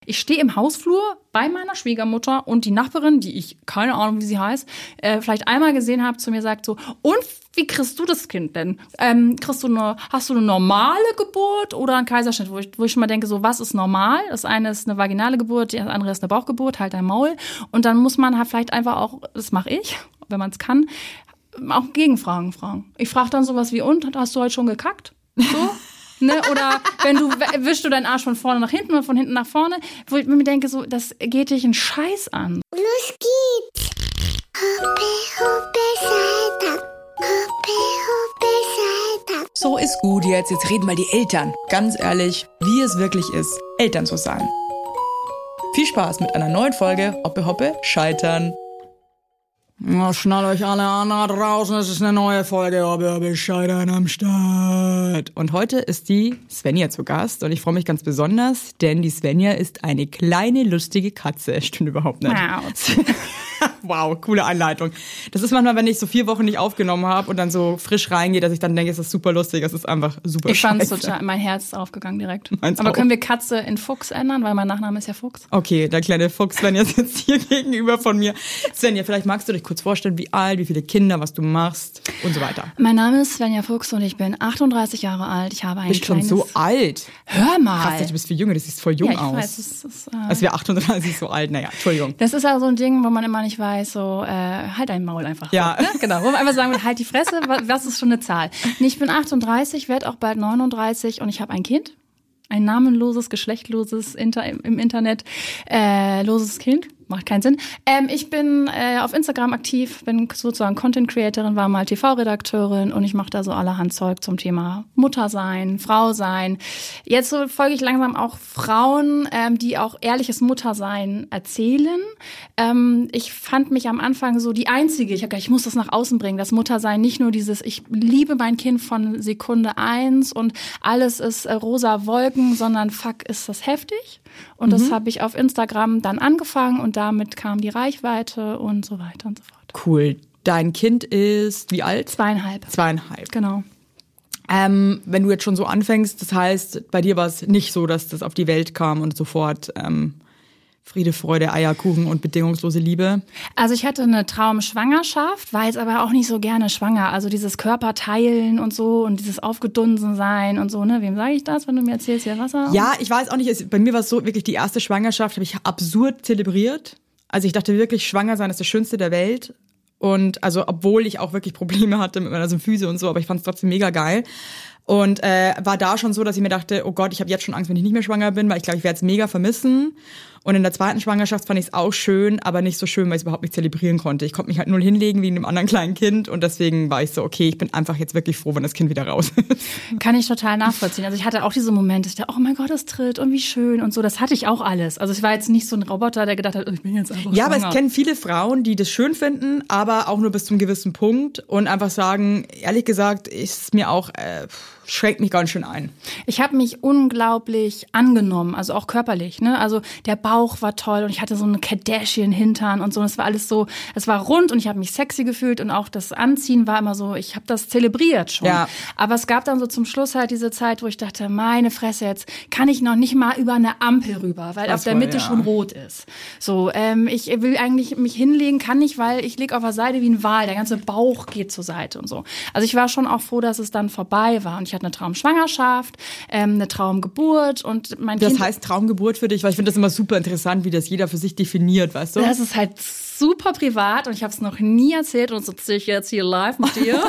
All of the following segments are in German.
Ich stehe im Hausflur bei meiner Schwiegermutter und die Nachbarin, die ich, keine Ahnung, wie sie heißt, vielleicht einmal gesehen habe, zu mir sagt so, und wie kriegst du das Kind denn? Hast du eine normale Geburt oder einen Kaiserschnitt? Wo ich schon mal denke, so, was ist normal? Das eine ist eine vaginale Geburt, das andere ist eine Bauchgeburt, halt ein Maul. Und dann muss man halt vielleicht einfach auch, das mache ich, wenn man es kann, auch Gegenfragen fragen. Ich frage dann sowas wie, und, hast du heute schon gekackt? So? Ne? Oder wischst du deinen Arsch von vorne nach hinten oder von hinten nach vorne? Wo ich mir denke, so, das geht dich einen Scheiß an. Los geht's! Hoppe, hoppe, Seite. Hoppe, hoppe, Seite. So ist gut jetzt. Jetzt reden mal die Eltern. Ganz ehrlich, wie es wirklich ist, Eltern zu sein. Viel Spaß mit einer neuen Folge Hoppe, hoppe, scheitern. Na, schnallt euch alle an da draußen, es ist eine neue Folge, Hoppe, scheitern am Start. Und heute ist die Svenja zu Gast und ich freue mich ganz besonders, denn die Svenja ist eine kleine, lustige Katze. Stimmt überhaupt nicht. Wow. Wow, coole Einleitung. Das ist manchmal, wenn ich so 4 Wochen nicht aufgenommen habe und dann so frisch reingehe, dass ich dann denke, es ist super lustig, es ist einfach super Ich fand es scheiße. total, mein Herz ist aufgegangen direkt. Meins Aber auch. können wir Katze in Fuchs ändern, weil mein Nachname ist ja Fuchs? Okay, der kleine Fuchs Svenja sitzt hier gegenüber von mir. Svenja, vielleicht magst du dich kurz vorstellen, wie alt, wie viele Kinder, was du machst und so weiter. Mein Name ist Svenja Fuchs und ich bin 38 Jahre alt. Ich habe ein Bist schon kleines... so alt? Hör mal! Krass, du bist viel jünger, das siehst voll jung ja, ich aus. weiß, es ist... Als wäre 38 so alt, naja, Entschuldigung. Das ist also so ein Ding, wo man immer nicht weiß, so, halt dein Maul einfach. Ja. So, ne? Genau, wo man einfach sagen will, halt die Fresse, was ist schon eine Zahl? Nee, ich bin 38, werde auch bald 39 und ich habe ein Kind. Ein namenloses, geschlechtloses, im Internet loses Kind. Macht keinen Sinn. Ich bin auf Instagram aktiv, bin sozusagen Content-Creatorin, war mal TV-Redakteurin und ich mache da so allerhand Zeug zum Thema Mutter sein, Frau sein. Jetzt so folge ich langsam auch Frauen, die auch ehrliches Muttersein erzählen. Ich fand mich am Anfang so die Einzige, ich habe gedacht, ich muss das nach außen bringen, das Muttersein, nicht nur dieses, ich liebe mein Kind von Sekunde 1 und alles ist rosa Wolken, sondern fuck, ist das heftig. Und das habe ich auf Instagram dann angefangen und damit kam die Reichweite und so weiter und so fort. Cool. Dein Kind ist wie alt? 2,5. 2,5. Genau. Wenn du jetzt schon so anfängst, das heißt, bei dir war es nicht so, dass das auf die Welt kam und sofort Friede, Freude, Eierkuchen und bedingungslose Liebe? Also ich hatte eine Traumschwangerschaft, war jetzt aber auch nicht so gerne schwanger. Also dieses Körperteilen und so und dieses Aufgedunsen sein und so, ne? Wem sage ich das, wenn du mir erzählst, hier Wasser? Ja, ich weiß auch nicht, bei mir war es so, wirklich die erste Schwangerschaft habe ich absurd zelebriert. Also ich dachte wirklich, schwanger sein ist das Schönste der Welt. Und also, obwohl ich auch wirklich Probleme hatte mit meiner Symphyse und so, aber ich fand es trotzdem mega geil. Und war da schon so, dass ich mir dachte, oh Gott, ich habe jetzt schon Angst, wenn ich nicht mehr schwanger bin, weil ich glaube, ich werde es mega vermissen. Und in der zweiten Schwangerschaft fand ich es auch schön, aber nicht so schön, weil ich es überhaupt nicht zelebrieren konnte. Ich konnte mich halt null hinlegen wegen dem anderen kleinen Kind und deswegen war ich so, okay, ich bin einfach jetzt wirklich froh, wenn das Kind wieder raus ist. Kann ich total nachvollziehen. Also ich hatte auch diese Momente, ich dachte, oh mein Gott, es tritt und wie schön und so. Das hatte ich auch alles. Also ich war jetzt nicht so ein Roboter, der gedacht hat, oh, ich bin jetzt einfach Ja, schwanger. aber es kennen viele Frauen, die das schön finden, aber auch nur bis zum gewissen Punkt und einfach sagen, ehrlich gesagt, ist mir auch schränkt mich ganz schön ein. Ich habe mich unglaublich angenommen, also auch körperlich, ne? Also der Bauch war toll und ich hatte so eine Kardashian-Hintern und so. Und es war alles so, es war rund und ich habe mich sexy gefühlt und auch das Anziehen war immer so, ich habe das zelebriert schon. Ja. Aber es gab dann so zum Schluss halt diese Zeit, wo ich dachte, meine Fresse, jetzt kann ich noch nicht mal über eine Ampel rüber, weil auf der Mitte schon rot ist. So, ich will eigentlich mich hinlegen, kann nicht, weil ich lieg auf der Seite wie ein Wal, der ganze Bauch geht zur Seite und so. Also ich war schon auch froh, dass es dann vorbei war und ich hatte eine Traumschwangerschaft, eine Traumgeburt und mein Kind... Das heißt Traumgeburt für dich, weil ich finde das immer super interessant, wie das jeder für sich definiert, weißt du? Das ist halt super privat und ich habe es noch nie erzählt und so zähle ich jetzt hier live mit dir.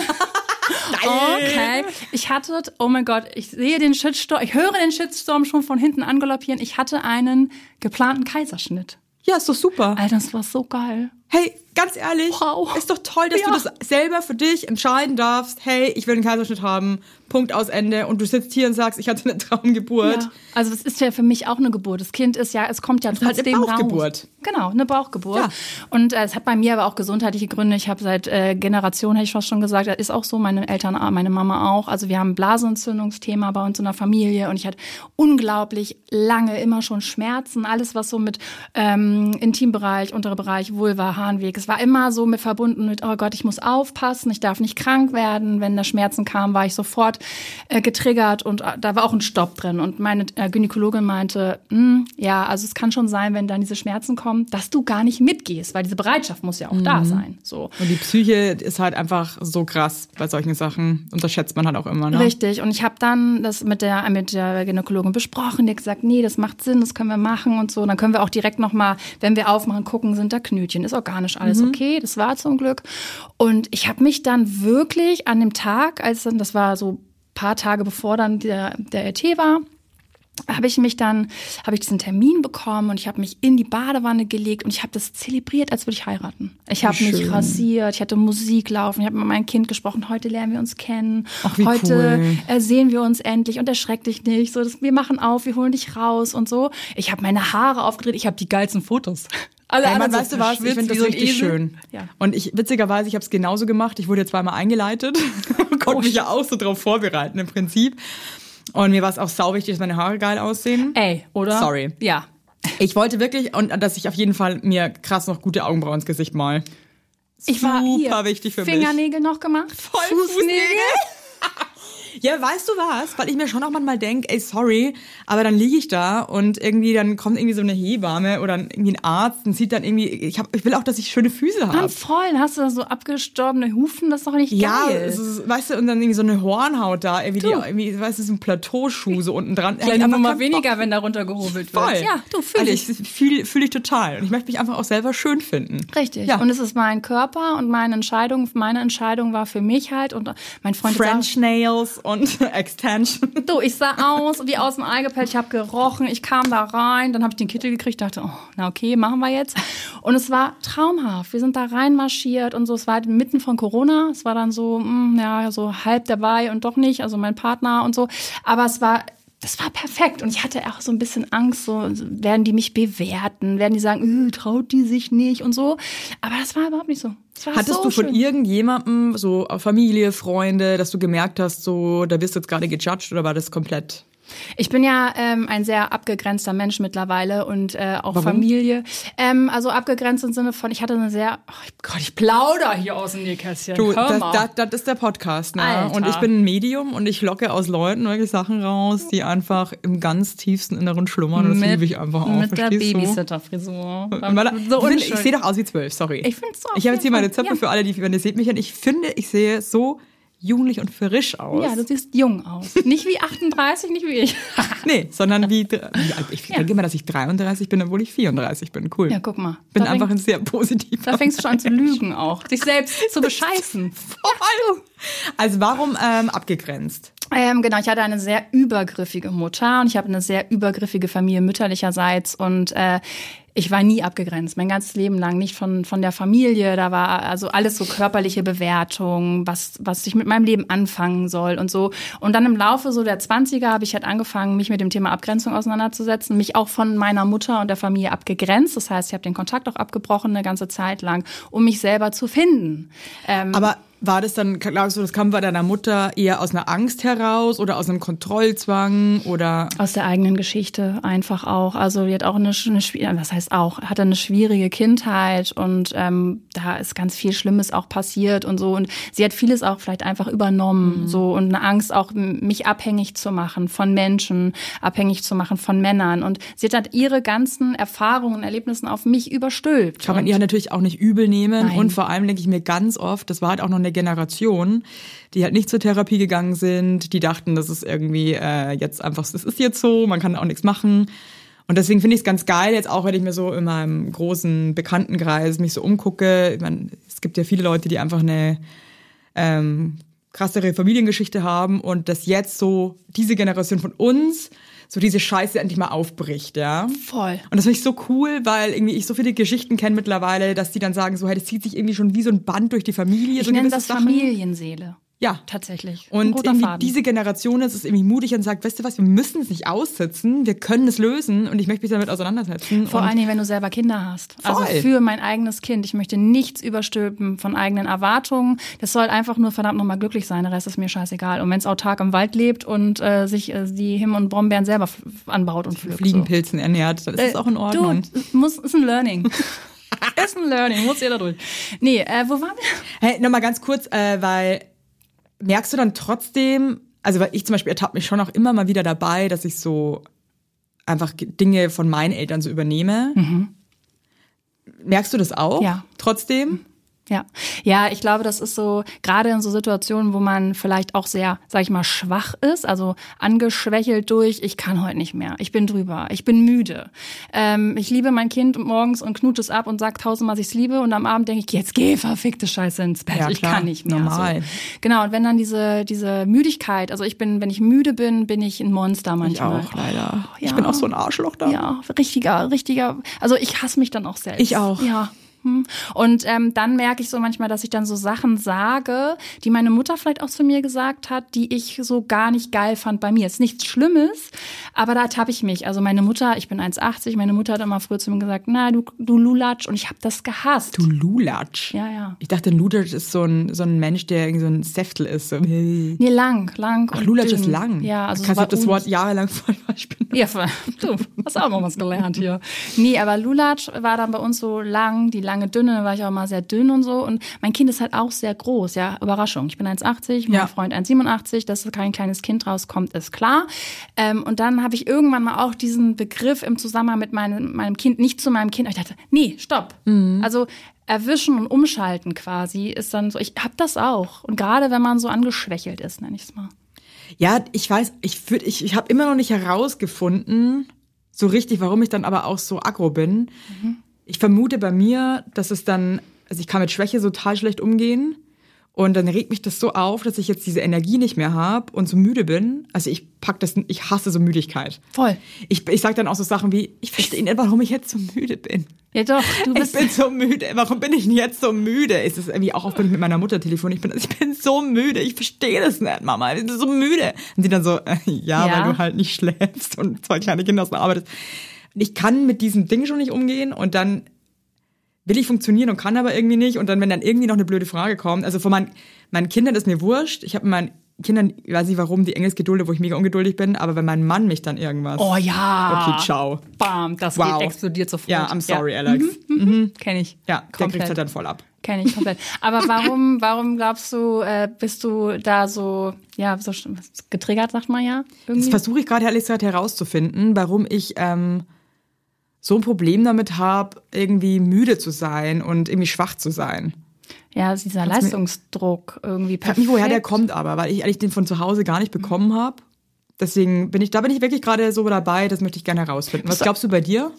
Okay. Ich hatte, oh mein Gott, ich sehe den Shitstorm, ich höre den Shitstorm schon von hinten angaloppieren. Ich hatte einen geplanten Kaiserschnitt. Ja, ist doch super. Alter, das war so geil. Hey, ganz ehrlich, Wow. ist doch toll, dass du das selber für dich entscheiden darfst. Hey, ich will einen Kaiserschnitt haben, Punkt, aus, Ende. Und du sitzt hier und sagst, ich hatte eine Traumgeburt. Ja. Also es ist ja für mich auch eine Geburt. Das Kind ist ja, es kommt ja trotzdem halt eine Bauchgeburt. raus. Genau, eine Bauchgeburt. Ja. Und es hat bei mir aber auch gesundheitliche Gründe. Ich habe seit Generationen, hätte ich fast schon gesagt, das ist auch so, meine Eltern, meine Mama auch. Also wir haben ein Blasenentzündungsthema bei uns in der Familie und ich hatte unglaublich lange immer schon Schmerzen. Alles, was so mit Intimbereich, unterer Bereich, Vulva, Harnweg. Es war immer so mit verbunden mit, oh Gott, ich muss aufpassen, ich darf nicht krank werden. Wenn da Schmerzen kamen, war ich sofort getriggert und da war auch ein Stopp drin. Und meine Gynäkologin meinte, ja, also es kann schon sein, wenn dann diese Schmerzen kommen, dass du gar nicht mitgehst, weil diese Bereitschaft muss ja auch da sein. So. Und die Psyche ist halt einfach so krass bei solchen Sachen. Unterschätzt man halt auch immer, ne? Richtig. Und ich habe dann das mit der Gynäkologin besprochen. Die hat gesagt, nee, das macht Sinn, das können wir machen und so. Und dann können wir auch direkt nochmal, wenn wir aufmachen, gucken, sind da Knötchen, ist organisch alles okay. Das war zum Glück. Und ich habe mich dann wirklich an dem Tag, das war so ein paar Tage bevor dann der RT war, habe ich diesen Termin bekommen und ich habe mich in die Badewanne gelegt und ich habe das zelebriert, als würde ich heiraten. Ich habe mich rasiert, ich hatte Musik laufen, ich habe mit meinem Kind gesprochen, heute lernen wir uns kennen, ach, wie heute cool. Sehen wir uns endlich und erschreck dich nicht, so, wir machen auf, wir holen dich raus und so. Ich habe meine Haare aufgedreht, ich habe die geilsten Fotos. Weißt du was, ich finde das richtig schön. Ja. Und witzigerweise, ich habe es genauso gemacht, ich wurde zweimal eingeleitet, konnte mich ja auch so drauf vorbereiten im Prinzip. Und mir war es auch sau wichtig, dass meine Haare geil aussehen. Ey, oder? Sorry. Ja. Ich wollte wirklich, und dass ich auf jeden Fall mir krass noch gute Augenbrauen ins Gesicht mal. Ich war super wichtig für mich. Fingernägel noch gemacht. Voll Fußnägel. Ja, weißt du was? Weil ich mir schon auch manchmal denke, ey, sorry, aber dann liege ich da und irgendwie dann kommt irgendwie so eine Hebamme oder irgendwie ein Arzt und sieht dann irgendwie, ich will auch, dass ich schöne Füße habe. Dann voll, dann hast du da so abgestorbene Hufen, das ist doch nicht geil. Ja, weißt du, und dann irgendwie so eine Hornhaut da, irgendwie weißt du, so ein Plateauschuh so unten dran. Kleine Nummer weniger, wenn da runtergehobelt wird. Voll. Ja, du, fühl ich total. Und ich möchte mich einfach auch selber schön finden. Richtig. Ja. Und es ist mein Körper und meine Entscheidung war für mich halt und mein Freund French Nails und Extension. Du, ich sah aus wie aus dem Ei gepellt, ich habe gerochen, ich kam da rein, dann habe ich den Kittel gekriegt, dachte, oh, na okay, machen wir jetzt. Und es war traumhaft. Wir sind da reinmarschiert und so, es war halt mitten von Corona, es war dann so, so halb dabei und doch nicht, also mein Partner und so, aber das war perfekt und ich hatte auch so ein bisschen Angst, so werden die mich bewerten, werden die sagen, traut die sich nicht und so, aber das war überhaupt nicht so. Hattest du von irgendjemandem, so Familie, Freunde, dass du gemerkt hast, so da wirst du jetzt gerade gejudged oder war das komplett? Ich bin ja ein sehr abgegrenzter Mensch mittlerweile und auch Warum? Familie. Also abgegrenzt im Sinne von, ich hatte eine sehr, oh Gott, ich plauder hier aus dem Nähkästchen. Du, das ist der Podcast, ne? Alter. Und ich bin ein Medium und ich locke aus Leuten wirklich Sachen raus, die einfach im ganz tiefsten Inneren schlummern. Und das liebe ich einfach auch. Mit der verstehst du? Babysitter-Frisur. So ich sehe doch aus wie 12, sorry. Ich finde es so. Ich habe jetzt hier meine Zöpfe für alle, wenn ihr seht mich und ich finde, ich sehe so jugendlich und frisch aus. Ja, du siehst jung aus. Nicht wie 38, nicht wie ich. Nee, sondern ich denke immer, dass ich 33 bin, obwohl ich 34 bin. Cool. Ja, guck mal. Bin einfach ein sehr positiver. Da fängst du schon an zu lügen auch. Dich selbst zu bescheißen. Voll. Also warum abgegrenzt? Genau, ich hatte eine sehr übergriffige Mutter und ich habe eine sehr übergriffige Familie mütterlicherseits und ich war nie abgegrenzt, mein ganzes Leben lang, nicht von der Familie, da war also alles so körperliche Bewertung, was ich mit meinem Leben anfangen soll und so. Und dann im Laufe so der 20er habe ich halt angefangen, mich mit dem Thema Abgrenzung auseinanderzusetzen, mich auch von meiner Mutter und der Familie abgegrenzt, das heißt, ich habe den Kontakt auch abgebrochen eine ganze Zeit lang, um mich selber zu finden. Aber war das dann, glaubst du, das kam bei deiner Mutter eher aus einer Angst heraus oder aus einem Kontrollzwang oder? Aus der eigenen Geschichte einfach auch. Also die hat auch hatte eine schwierige Kindheit und da ist ganz viel Schlimmes auch passiert und so. Und sie hat vieles auch vielleicht einfach übernommen so und eine Angst auch, mich abhängig zu machen von Menschen, abhängig zu machen von Männern. Und sie hat halt ihre ganzen Erfahrungen und Erlebnissen auf mich überstülpt. Kann man ihr natürlich auch nicht übel nehmen. Nein. Und vor allem denke ich mir ganz oft, das war halt auch noch eine Generation, die halt nicht zur Therapie gegangen sind, die dachten, das ist irgendwie jetzt einfach, das ist jetzt so, man kann auch nichts machen. Und deswegen finde ich es ganz geil, jetzt auch, wenn ich mir so in meinem großen Bekanntenkreis mich so umgucke. Ich meine, es gibt ja viele Leute, die einfach eine krassere Familiengeschichte haben und dass jetzt so diese Generation von uns so diese Scheiße endlich mal aufbricht, ja. Voll. Und das finde ich so cool, weil irgendwie ich so viele Geschichten kenne mittlerweile, dass die dann sagen so, hey, das zieht sich irgendwie schon wie so ein Band durch die Familie. Ich so nenne das Sachen. Familienseele. Ja. Tatsächlich. Und irgendwie diese Generation ist irgendwie mutig und sagt, weißt du was, wir müssen es nicht aussitzen, wir können es lösen und ich möchte mich damit auseinandersetzen. Vor allen Dingen, wenn du selber Kinder hast. Voll. Also für mein eigenes Kind. Ich möchte nichts überstülpen von eigenen Erwartungen. Das soll einfach nur verdammt nochmal glücklich sein, der Rest ist mir scheißegal. Und wenn es autark im Wald lebt und sich die Himmel- und Brombeeren selber anbaut und pflückt. Fliegenpilzen ernährt, dann ist das auch in Ordnung. Du, ist ein Learning. Lesson learning, muss jeder durch. Nee, wo waren wir? Hey, nochmal ganz kurz, weil merkst du dann trotzdem, also weil ich zum Beispiel ertappe mich schon auch immer mal wieder dabei, dass ich so einfach Dinge von meinen Eltern so übernehme. Merkst du das auch? Ja. Trotzdem? Ja, ich glaube, das ist so, gerade in so Situationen, wo man vielleicht auch sehr, sag ich mal, schwach ist, also angeschwächelt durch, ich kann heute nicht mehr, ich bin drüber, ich bin müde. Ich liebe mein Kind morgens und knutsche es ab und sag tausendmal, ich es liebe und am Abend denke ich, jetzt geh verfickte Scheiße ins Bett, Ja, ich klar, kann nicht mehr. normal. So. Genau, und wenn dann diese Müdigkeit, also wenn ich müde bin ich ein Monster manchmal. Ich auch, leider. Oh, Ich bin auch so ein Arschloch da. Ja, richtiger, also ich hasse mich dann auch selbst. Ich auch. Ja. Und dann merke ich so manchmal, dass ich dann so Sachen sage, die meine Mutter vielleicht auch zu mir gesagt hat, die ich so gar nicht geil fand bei mir. Ist nichts Schlimmes, aber da ertappe ich mich. Also meine Mutter, ich bin 1,80, meine Mutter hat immer früher zu mir gesagt, na, du Lulatsch, und ich habe das gehasst. Du Lulatsch? Ja. Ich dachte, ein Lulatsch ist so ein Mensch, der irgendwie so ein Säftel ist. So. Nee, lang. Ach, Lulatsch ist lang? Ja, also Kannst du das Wort jahrelang voll falsch benutzen? Ja, du hast auch mal was gelernt hier. Nee, aber Lulatsch war dann bei uns so lang, die lange Dünne, da war ich auch mal sehr dünn und so. Und mein Kind ist halt auch sehr groß, ja, Überraschung. Ich bin 1,80, mein Freund 1,87, dass kein kleines Kind rauskommt, ist klar. Und dann habe ich irgendwann mal auch diesen Begriff im Zusammenhang mit meinem Kind, nicht zu meinem Kind, aber ich dachte, nee, stopp. Also erwischen und umschalten quasi ist dann so, ich habe das auch. Und gerade wenn man so angeschwächelt ist, nenne ich es mal. Ja, ich weiß, ich habe immer noch nicht herausgefunden, so richtig, warum ich dann aber auch so aggro bin. Ich vermute bei mir, dass es dann, also ich kann mit Schwäche so total schlecht umgehen und dann regt mich das so auf, dass ich jetzt diese Energie nicht mehr habe und so müde bin. Also ich hasse so Müdigkeit. Voll. Ich sag dann auch so Sachen wie, ich verstehe nicht, warum ich jetzt so müde bin. Ja doch, du bist... Ich bin so müde. Warum bin ich denn jetzt so müde? Ist es irgendwie auch wenn ich mit meiner Mutter telefoniere? Ich bin so müde. Ich verstehe das nicht, Mama. Ich bin so müde. Und sie dann so, ja, weil du halt nicht schläfst und 2 kleine Kinder aus der Arbeit. Ich kann mit diesem Ding schon nicht umgehen und dann will ich funktionieren und kann aber irgendwie nicht. Und dann, wenn dann irgendwie noch eine blöde Frage kommt, also von meinen Kindern ist mir wurscht. Ich habe mit meinen Kindern, ich weiß nicht warum, die Engelsgedulde, wo ich mega ungeduldig bin, aber wenn mein Mann mich dann irgendwas... Oh ja. Okay, ciao. Bam, das geht, explodiert sofort. Ja, I'm sorry, Alex. Kenn ich. Ja, komplett. der kriegt halt dann voll ab. Kenn ich komplett. Aber warum glaubst du, bist du da so, ja, so getriggert, sagt man ja? Irgendwie? Das versuche ich gerade ehrlich gesagt herauszufinden, warum ich so ein Problem damit habe, irgendwie müde zu sein und irgendwie schwach zu sein. Ja, dieser Leistungsdruck irgendwie Ich weiß perfekt. nicht, woher der kommt, aber weil ich eigentlich den von zu Hause gar nicht bekommen habe. Deswegen bin ich wirklich gerade so dabei, das möchte ich gerne herausfinden. Was glaubst du bei dir?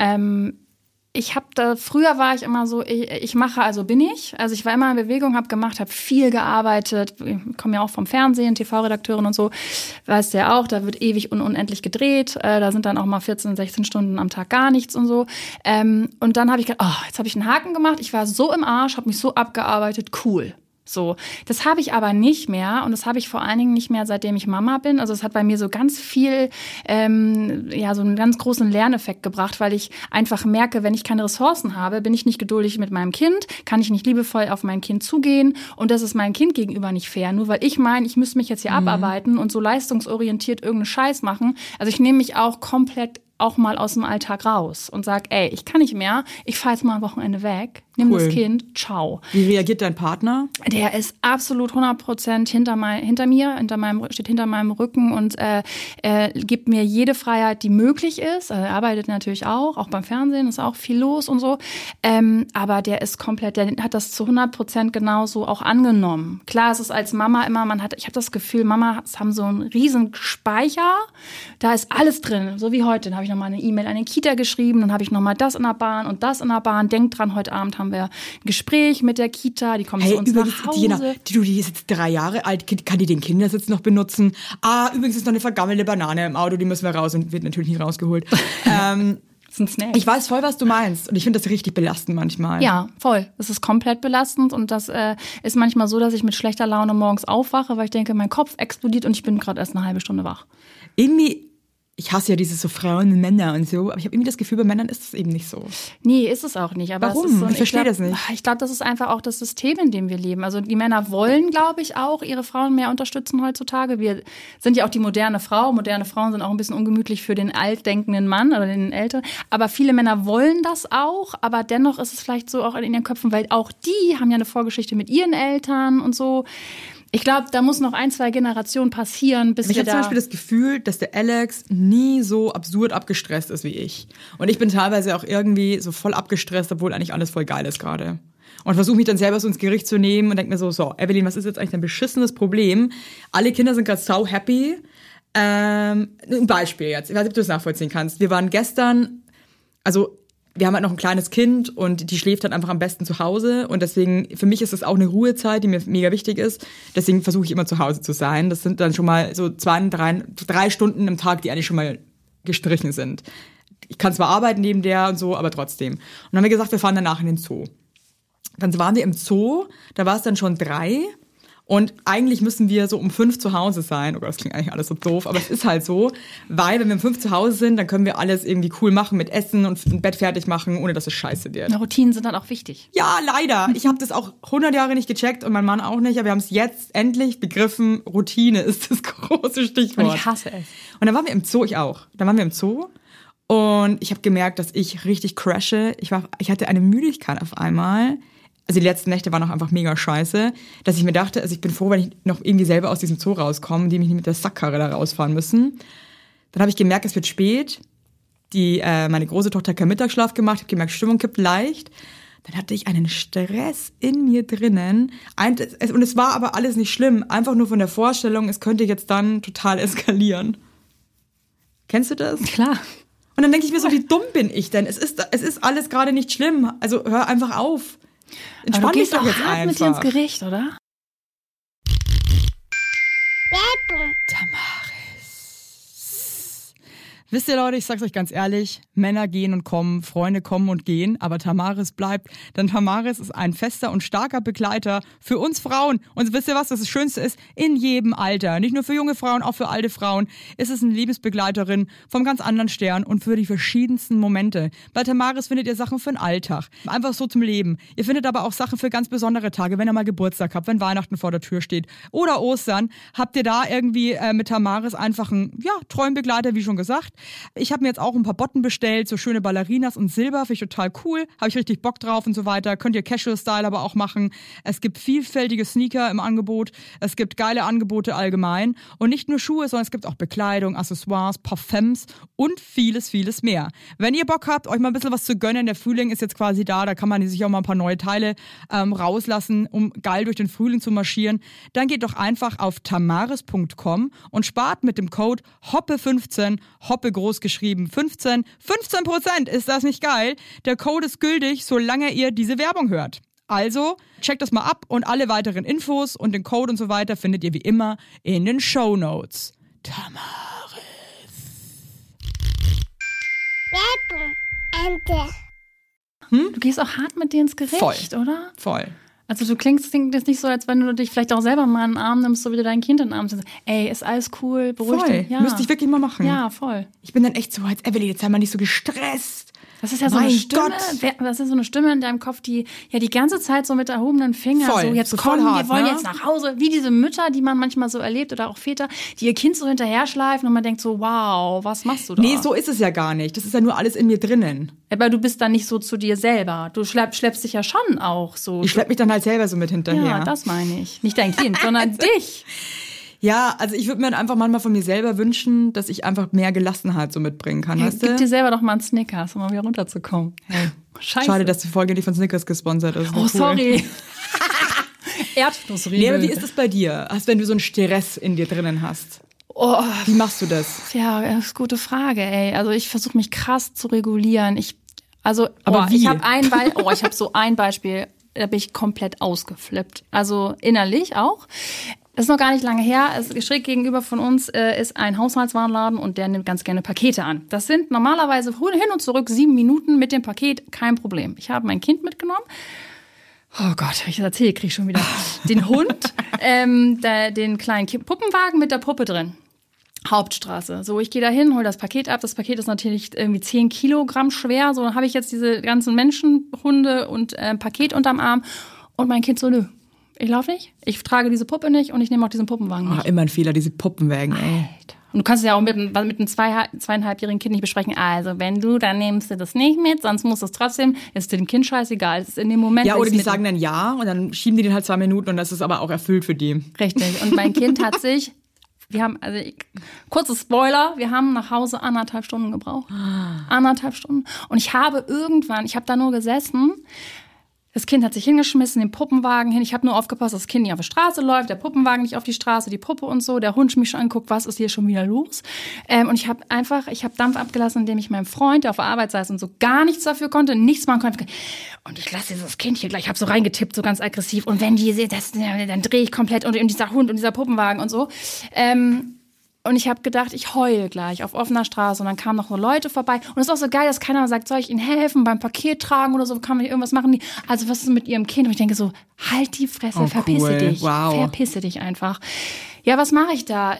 Früher war ich immer so, ich mache, also bin ich. Also ich war immer in Bewegung, habe gemacht, habe viel gearbeitet. Ich komme ja auch vom Fernsehen, TV-Redakteurin und so. Weißt du ja auch, da wird ewig und unendlich gedreht. Da sind dann auch mal 14, 16 Stunden am Tag gar nichts und so. Und dann habe ich gedacht, jetzt habe ich einen Haken gemacht. Ich war so im Arsch, habe mich so abgearbeitet, cool. So, das habe ich aber nicht mehr und das habe ich vor allen Dingen nicht mehr, seitdem ich Mama bin. Also es hat bei mir so ganz viel, so einen ganz großen Lerneffekt gebracht, weil ich einfach merke, wenn ich keine Ressourcen habe, bin ich nicht geduldig mit meinem Kind, kann ich nicht liebevoll auf mein Kind zugehen und das ist meinem Kind gegenüber nicht fair. Nur weil ich meine, ich müsste mich jetzt hier abarbeiten und so leistungsorientiert irgendeinen Scheiß machen. Also ich nehme mich auch komplett auch mal aus dem Alltag raus und sag, ich kann nicht mehr, ich fahre jetzt mal am Wochenende weg, nimm das Kind, ciao. Wie reagiert dein Partner? Der ist absolut 100% steht hinter meinem Rücken und gibt mir jede Freiheit, die möglich ist. Er arbeitet natürlich auch beim Fernsehen, ist auch viel los und so. Aber der ist komplett, der hat das zu 100% genauso auch angenommen. Klar, es ist als Mama immer, ich habe das Gefühl, Mamas haben so einen riesen Speicher, da ist alles drin, so wie heute. Dann habe ich nochmal eine E-Mail an den Kita geschrieben, dann habe ich nochmal das in der Bahn und das in der Bahn. Denkt dran, heute Abend haben wir ein Gespräch mit der Kita, die kommen zu uns nach Hause. Die ist jetzt 3 Jahre alt, kann die den Kindersitz noch benutzen? Übrigens ist noch eine vergammelte Banane im Auto, die müssen wir raus und wird natürlich nicht rausgeholt. Das ist ein Snack. Ich weiß voll, was du meinst und ich finde das richtig belastend manchmal. Ja, voll. Es ist komplett belastend und das ist manchmal so, dass ich mit schlechter Laune morgens aufwache, weil ich denke, mein Kopf explodiert und ich bin gerade erst eine halbe Stunde wach. Irgendwie ich hasse ja dieses so Frauen und Männer und so, aber ich habe irgendwie das Gefühl, bei Männern ist es eben nicht so. Nee, ist es auch nicht. Aber Warum? Es ist so, Ich verstehe das nicht. Ich glaube, das ist einfach auch das System, in dem wir leben. Also die Männer wollen, glaube ich, auch ihre Frauen mehr unterstützen heutzutage. Wir sind ja auch die moderne Frau. Moderne Frauen sind auch ein bisschen ungemütlich für den altdenkenden Mann oder den Älteren. Aber viele Männer wollen das auch. Aber dennoch ist es vielleicht so auch in ihren Köpfen, weil auch die haben ja eine Vorgeschichte mit ihren Eltern und so. Ich glaube, da muss noch 1, 2 Generationen passieren, bis Ich wir habe zum Beispiel das Gefühl, dass der Alex nie so absurd abgestresst ist wie ich. Und ich bin teilweise auch irgendwie so voll abgestresst, obwohl eigentlich alles voll geil ist gerade. Und versuche mich dann selber so ins Gericht zu nehmen und denke mir so, Evelyn, was ist jetzt eigentlich dein beschissenes Problem? Alle Kinder sind gerade sau happy. Ein Beispiel jetzt, ich weiß nicht, ob du das nachvollziehen kannst. Wir waren gestern, also wir haben halt noch ein kleines Kind und die schläft dann einfach am besten zu Hause und deswegen, für mich ist das auch eine Ruhezeit, die mir mega wichtig ist. Deswegen versuche ich immer zu Hause zu sein. Das sind dann schon mal so 2, 3 Stunden im Tag, die eigentlich schon mal gestrichen sind. Ich kann zwar arbeiten neben der und so, aber trotzdem. Und dann haben wir gesagt, wir fahren danach in den Zoo. Dann waren wir im Zoo, da war es dann schon 3. Und eigentlich müssen wir so um 5 zu Hause sein. Oh Gott, das klingt eigentlich alles so doof, aber es ist halt so. Weil, wenn wir um 5 zu Hause sind, dann können wir alles irgendwie cool machen mit Essen und ein Bett fertig machen, ohne dass es scheiße wird. Routinen sind dann auch wichtig. Ja, leider. Ich habe das auch 100 Jahre nicht gecheckt und mein Mann auch nicht. Aber wir haben es jetzt endlich begriffen. Routine ist das große Stichwort. Und ich hasse es. Und dann waren wir im Zoo, ich auch. Dann waren wir im Zoo und ich habe gemerkt, dass ich richtig crashe. Ich hatte eine Müdigkeit auf einmal. Also die letzten Nächte waren auch einfach mega scheiße, dass ich mir dachte, also ich bin froh, wenn ich noch irgendwie selber aus diesem Zoo rauskomme, die mich nicht mit der Sackkarre da rausfahren müssen. Dann habe ich gemerkt, es wird spät. Meine große Tochter hat keinen Mittagsschlaf gemacht, habe gemerkt, Stimmung kippt leicht. Dann hatte ich einen Stress in mir drinnen. Und es war aber alles nicht schlimm, einfach nur von der Vorstellung, es könnte jetzt dann total eskalieren. Kennst du das? Klar. Und dann denke ich mir so, wie dumm bin ich denn? Es ist alles gerade nicht schlimm, also hör einfach auf. Entspann dich doch jetzt hart einfach. mit dir ins Gericht, oder? Wisst ihr, Leute, ich sag's euch ganz ehrlich, Männer gehen und kommen, Freunde kommen und gehen, aber Tamaris bleibt, denn Tamaris ist ein fester und starker Begleiter für uns Frauen. Und wisst ihr was, das Schönste ist? In jedem Alter, nicht nur für junge Frauen, auch für alte Frauen, ist es eine Liebesbegleiterin vom ganz anderen Stern und für die verschiedensten Momente. Bei Tamaris findet ihr Sachen für den Alltag, einfach so zum Leben. Ihr findet aber auch Sachen für ganz besondere Tage, wenn ihr mal Geburtstag habt, wenn Weihnachten vor der Tür steht oder Ostern, habt ihr da irgendwie mit Tamaris einfach einen, treuen Begleiter, wie schon gesagt. Ich habe mir jetzt auch ein paar Botten bestellt, so schöne Ballerinas und Silber, finde ich total cool, habe ich richtig Bock drauf und so weiter. Könnt ihr Casual-Style aber auch machen. Es gibt vielfältige Sneaker im Angebot, es gibt geile Angebote allgemein und nicht nur Schuhe, sondern es gibt auch Bekleidung, Accessoires, Parfums und vieles, vieles mehr. Wenn ihr Bock habt, euch mal ein bisschen was zu gönnen, der Frühling ist jetzt quasi da kann man sich auch mal ein paar neue Teile rauslassen, um geil durch den Frühling zu marschieren, dann geht doch einfach auf tamaris.com und spart mit dem Code HOPPE15, Hoppe groß geschrieben, 15%. Ist das nicht geil? Der Code ist gültig, solange ihr diese Werbung hört. Also, checkt das mal ab und alle weiteren Infos und den Code und so weiter findet ihr wie immer in den Shownotes. Tamaris. Du gehst auch hart mit dir ins Gericht, Voll. oder? Voll. Also du klingst jetzt nicht so, als wenn du dich vielleicht auch selber mal in den Arm nimmst, so wie du dein Kind in den Arm nimmst. Ey, ist alles cool, beruhig Voll. dich. Ja. Müsste ich wirklich mal machen. Ja, voll. Ich bin dann echt so, als Evelyn, jetzt sei mal nicht so gestresst. Das ist ja so eine Mein Stimme, Gott. das ist so eine Stimme in deinem Kopf, die ja die ganze Zeit so mit erhobenen Fingern Voll. so jetzt So voll kommen, hart, wir wollen ne? jetzt nach Hause, wie diese Mütter, die man manchmal so erlebt oder auch Väter, die ihr Kind so hinterher schleifen und man denkt so, wow, was machst du da? Nee, so ist es ja gar nicht. Das ist ja nur alles in mir drinnen. Aber du bist dann nicht so zu dir selber. Du schleppst dich ja schon auch so. Ich schlepp mich dann halt selber so mit hinterher. Ja, das meine ich. Nicht dein Kind, sondern dich. Ja, also ich würde mir dann einfach manchmal von mir selber wünschen, dass ich einfach mehr Gelassenheit so mitbringen kann, weißt du? Gib dir selber doch mal einen Snickers, um mal wieder runterzukommen. Hey. Scheiße. Schade, dass die Folge nicht von Snickers gesponsert ist. Oh, Cool. sorry. Erdnussriegel. Nee, aber wie ist das bei dir? Wenn du so einen Stress in dir drinnen hast? Oh, Wie machst du das? ja, das ist eine gute Frage, ey. Also ich versuche mich krass zu regulieren. Aber wie? Ich habe so ein Beispiel, da bin ich komplett ausgeflippt. Also innerlich auch. Das ist noch gar nicht lange her. Schräg gegenüber von uns ist ein Haushaltswarenladen und der nimmt ganz gerne Pakete an. Das sind normalerweise hin und zurück 7 Minuten mit dem Paket, kein Problem. Ich habe mein Kind mitgenommen. Oh Gott, wenn ich das erzähle, kriege ich schon wieder den Hund, den kleinen Puppenwagen mit der Puppe drin. Hauptstraße. So, ich gehe da hin, hole das Paket ab. Das Paket ist natürlich irgendwie 10 Kilogramm schwer. So, dann habe ich jetzt diese ganzen Menschenhunde und Paket unterm Arm. Und mein Kind so, nö, ich laufe nicht. Ich trage diese Puppe nicht und ich nehme auch diesen Puppenwagen nicht. Ach, immer ein Fehler, diese Puppenwagen, ey. Alter. Und du kannst es ja auch mit einem 2,5-jährigen Kind nicht besprechen. Also, wenn du, dann nimmst du das nicht mit, sonst musst du es trotzdem. Ist dem Kind scheißegal. Es ist in dem Moment. Ja, oder die sagen dann ja und dann schieben die den halt 2 Minuten und das ist aber auch erfüllt für die. Richtig. Und mein Kind hat sich, kurzes Spoiler, wir haben nach Hause 1,5 Stunden gebraucht. 1,5 Stunden. Und ich habe da nur gesessen. Das Kind hat sich hingeschmissen, den Puppenwagen hin. Ich habe nur aufgepasst, dass das Kind nicht auf die Straße läuft, der Puppenwagen nicht auf die Straße, die Puppe und so. Der Hund mich schon anguckt, was ist hier schon wieder los? Und ich habe Dampf abgelassen, indem ich meinem Freund, der auf der Arbeit saß und so gar nichts dafür konnte, nichts machen konnte. Und ich lasse dieses Kind hier gleich, ich habe so reingetippt, so ganz aggressiv. Und wenn die sehen, dann drehe ich komplett und dieser Hund und dieser Puppenwagen und so. Und ich habe gedacht, ich heule gleich auf offener Straße. Und dann kamen noch so Leute vorbei. Und es ist auch so geil, dass keiner sagt, soll ich Ihnen helfen beim Paket tragen oder so? Kann man irgendwas machen? Also was ist mit Ihrem Kind? Und ich denke so, halt die Fresse, verpisse dich. Wow. Verpisse dich einfach. Ja, was mache ich da?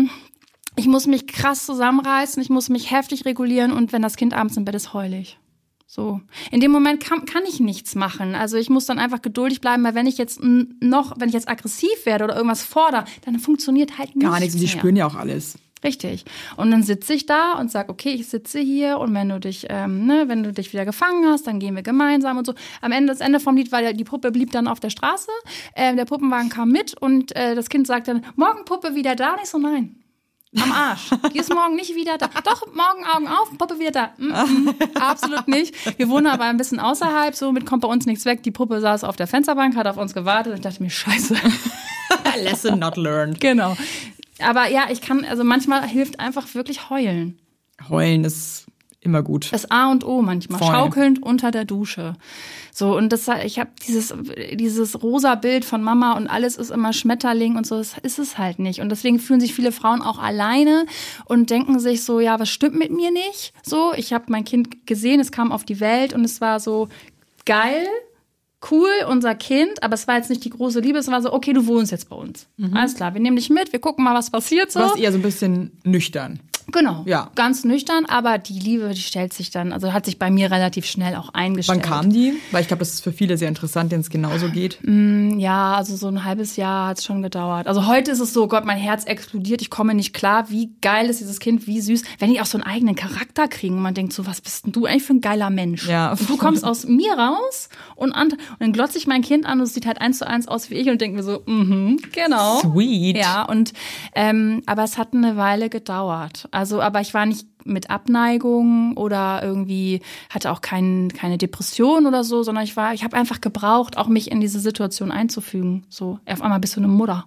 Ich muss mich krass zusammenreißen. Ich muss mich heftig regulieren. Und wenn das Kind abends im Bett ist, heule ich. So. In dem Moment kann ich nichts machen. Also ich muss dann einfach geduldig bleiben, weil wenn ich jetzt aggressiv werde oder irgendwas fordere, dann funktioniert halt nichts. Gar nichts, und die spüren ja auch alles. Richtig. Und dann sitze ich da und sage, okay, ich sitze hier und wenn du dich wieder gefangen hast, dann gehen wir gemeinsam und so. Das Ende vom Lied war, die Puppe blieb dann auf der Straße, der Puppenwagen kam mit und das Kind sagt dann, morgen Puppe wieder da? Und ich so, nein. Am Arsch. Die ist morgen nicht wieder da. Doch, morgen Augen auf, Puppe wieder da. Absolut nicht. Wir wohnen aber ein bisschen außerhalb, somit kommt bei uns nichts weg. Die Puppe saß auf der Fensterbank, hat auf uns gewartet und ich dachte mir, scheiße. Lesson not learned. Genau. Aber ja, manchmal hilft einfach wirklich heulen. Heulen ist immer gut. Das A und O manchmal. Voll. Schaukelnd unter der Dusche. So, und ich habe dieses rosa Bild von Mama und alles ist immer Schmetterling und so, das ist es halt nicht. Und deswegen fühlen sich viele Frauen auch alleine und denken sich so, ja, was stimmt mit mir nicht? So, ich habe mein Kind gesehen, es kam auf die Welt und es war so geil, cool, unser Kind, aber es war jetzt nicht die große Liebe, es war so, okay, du wohnst jetzt bei uns. Alles klar, wir nehmen dich mit, wir gucken mal, was passiert so. Du warst eher so ein bisschen nüchtern. Genau, ja. Ganz nüchtern, aber die Liebe, die stellt sich dann, also hat sich bei mir relativ schnell auch eingestellt. Wann kam die? Weil ich glaube, das ist für viele sehr interessant, denen es genauso geht. Ja, also so ein halbes Jahr hat es schon gedauert. Also heute ist es so, Gott, mein Herz explodiert, ich komme nicht klar, wie geil ist dieses Kind, wie süß. Wenn die auch so einen eigenen Charakter kriegen und man denkt so, was bist denn du eigentlich für ein geiler Mensch? Ja. Und du kommst aus mir raus und dann glotze ich mein Kind an und es sieht halt 1:1 aus wie ich und denke mir so, genau. Sweet. Ja, und aber es hat eine Weile gedauert. Also, aber ich war nicht mit Abneigung oder irgendwie hatte auch keine Depression oder so, sondern ich habe einfach gebraucht, auch mich in diese Situation einzufügen. So, auf einmal bist du eine Mutter.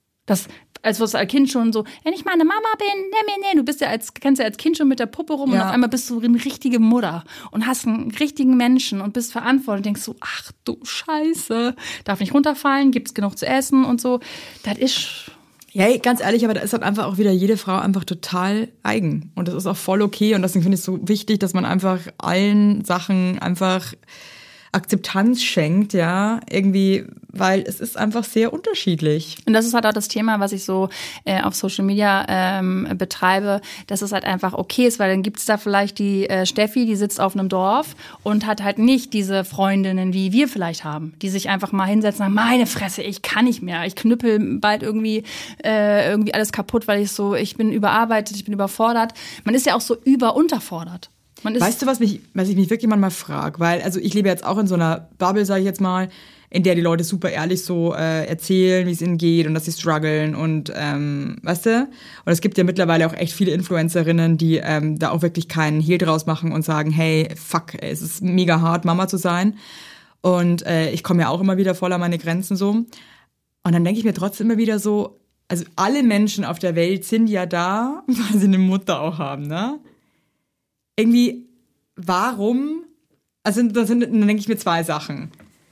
Als was als Kind schon so, wenn ich meine Mama bin, nee, du kennst ja als Kind schon mit der Puppe rum und auf einmal bist du eine richtige Mutter und hast einen richtigen Menschen und bist verantwortlich und denkst so, ach du Scheiße, darf nicht runterfallen, gibt's genug zu essen und so. Das ist... Ja, ganz ehrlich, aber da ist halt einfach auch wieder jede Frau einfach total eigen. Und das ist auch voll okay. Und deswegen finde ich es so wichtig, dass man einfach allen Sachen einfach Akzeptanz schenkt, ja, irgendwie, weil es ist einfach sehr unterschiedlich. Und das ist halt auch das Thema, was ich so auf Social Media betreibe, dass es halt einfach okay ist, weil dann gibt's da vielleicht die Steffi, die sitzt auf einem Dorf und hat halt nicht diese Freundinnen, wie wir vielleicht haben, die sich einfach mal hinsetzen und sagen, meine Fresse, ich kann nicht mehr, ich knüppel bald irgendwie alles kaputt, weil ich bin überarbeitet, ich bin überfordert. Man ist ja auch so unterfordert. Weißt du, was ich mich wirklich manchmal frage? Weil, also ich lebe jetzt auch in so einer Bubble, sage ich jetzt mal, in der die Leute super ehrlich so erzählen, wie es ihnen geht und dass sie strugglen und, weißt du? Und es gibt ja mittlerweile auch echt viele Influencerinnen, die da auch wirklich keinen Hehl draus machen und sagen, hey, fuck, es ist mega hart, Mama zu sein. Und ich komme ja auch immer wieder voll an meine Grenzen so. Und dann denke ich mir trotzdem immer wieder so, also alle Menschen auf der Welt sind ja da, weil sie eine Mutter auch haben, ne? Irgendwie, warum, also dann denke ich mir 2 Sachen.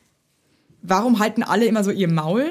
Warum halten alle immer so ihr Maul?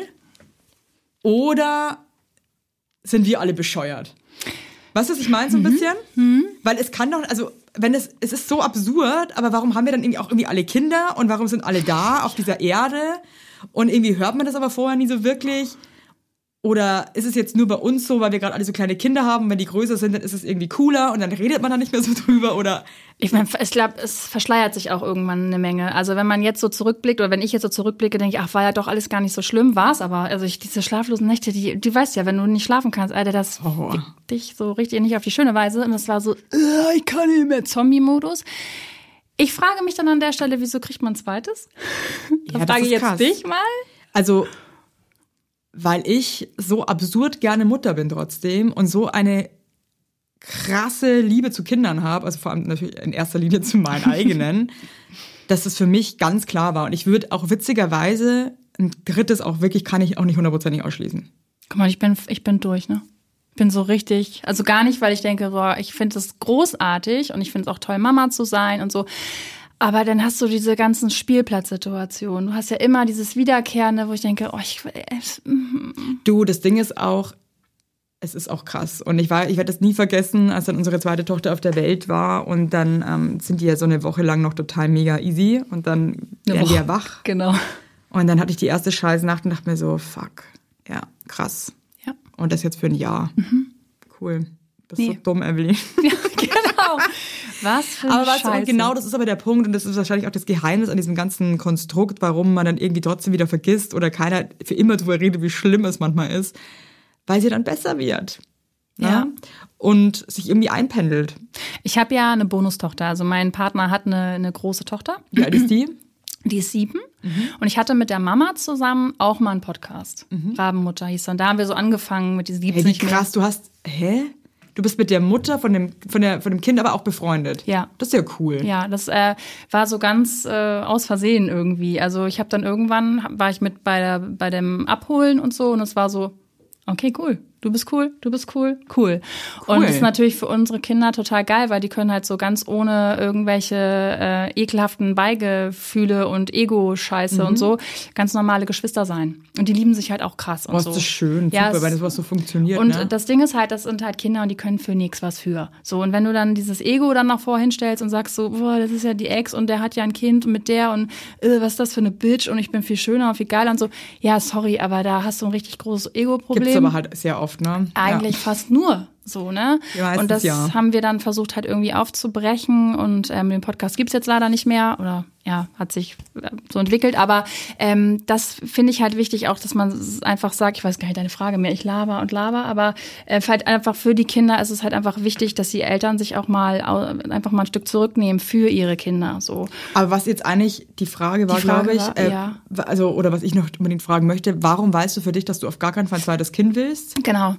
Oder sind wir alle bescheuert? Weißt du, was ich meine so ein bisschen? Weil es kann doch, also es ist so absurd, aber warum haben wir dann irgendwie alle Kinder und warum sind alle da auf dieser Erde? Und irgendwie hört man das aber vorher nie so wirklich. Oder ist es jetzt nur bei uns so, weil wir gerade alle so kleine Kinder haben, wenn die größer sind, dann ist es irgendwie cooler und dann redet man da nicht mehr so drüber, oder? Ich meine, ich glaube, es verschleiert sich auch irgendwann eine Menge. Also wenn man jetzt so zurückblickt oder wenn ich jetzt so zurückblicke, denke ich, ach, war ja doch alles gar nicht so schlimm, war's aber. Also diese schlaflosen Nächte, die weißt ja, wenn du nicht schlafen kannst, Alter, das fickt dich so richtig nicht auf die schöne Weise. Und das war so, ich kann nicht mehr, Zombie-Modus. Ich frage mich dann an der Stelle, wieso kriegt man ein zweites? Das Ja, das frage ist ich jetzt krass. dich mal. Also, weil ich so absurd gerne Mutter bin trotzdem und so eine krasse Liebe zu Kindern habe, also vor allem natürlich in erster Linie zu meinen eigenen, dass es für mich ganz klar war. Und ich würde auch witzigerweise ein drittes auch wirklich, kann ich auch nicht 100% ausschließen. Guck mal, ich bin durch, ne? Ich bin so richtig, also gar nicht, weil ich denke, boah, ich finde es großartig und ich finde es auch toll, Mama zu sein und so. Aber dann hast du diese ganzen Spielplatzsituationen. Du hast ja immer dieses Wiederkehrende, wo ich denke, oh, Du, das Ding ist auch, es ist auch krass. Und ich werde das nie vergessen, als dann unsere zweite Tochter auf der Welt war und dann sind die ja so eine Woche lang noch total mega easy und dann werden die ja wach. Genau. Und dann hatte ich die erste Scheißnacht und dachte mir so, fuck, ja, krass. Ja. Und das jetzt für ein Jahr. Cool. Das ist Nee. so dumm, Evelyn. Ja, genau. Was für eine Aber weißt du, Scheiße. und genau das ist aber der Punkt und das ist wahrscheinlich auch das Geheimnis an diesem ganzen Konstrukt, warum man dann irgendwie trotzdem wieder vergisst oder keiner für immer drüber redet, wie schlimm es manchmal ist, weil sie dann besser wird. Ja. Und sich irgendwie einpendelt. Ich habe ja eine Bonustochter. Also mein Partner hat eine große Tochter. Wie alt ist die? Die ist 7. Und ich hatte mit der Mama zusammen auch mal einen Podcast. Rabenmutter hieß dann. Da haben wir so angefangen mit diesen Hey, wie krass, du hast, Du bist mit der Mutter von dem Kind aber auch befreundet. Ja. Das ist ja cool. Ja, das war so ganz aus Versehen irgendwie. Also ich habe dann irgendwann, war ich mit bei dem Abholen und so und es war so, okay, cool. Du bist cool, cool. Und das ist natürlich für unsere Kinder total geil, weil die können halt so ganz ohne irgendwelche ekelhaften Beigefühle und Ego-Scheiße und so ganz normale Geschwister sein. Und die lieben sich halt auch krass und Oh, so. ist das schön, Ja, super, weil das was so funktioniert. Und ne? das Ding ist halt, das sind halt Kinder und die können für nichts was für. So, und wenn du dann dieses Ego dann noch vorhinstellst und sagst so, boah, das ist ja die Ex und der hat ja ein Kind mit der und was ist das für eine Bitch und ich bin viel schöner und viel geiler und so. Ja, sorry, aber da hast du ein richtig großes Ego-Problem. Gibt's aber halt sehr oft, ne? Eigentlich fast nur so, ne? Ja, meistens und das ja. haben wir dann versucht halt irgendwie aufzubrechen und den Podcast gibt's jetzt leider nicht mehr oder ja, hat sich so entwickelt, aber das finde ich halt wichtig auch, dass man einfach sagt, ich weiß gar nicht deine Frage mehr, ich laber, aber halt einfach für die Kinder ist es halt einfach wichtig, dass die Eltern sich auch mal einfach mal ein Stück zurücknehmen für ihre Kinder, so. Aber was jetzt eigentlich die Frage war, glaube ich, ja. also oder was ich noch unbedingt fragen möchte, warum weißt du für dich, dass du auf gar keinen Fall ein zweites Kind willst? Genau.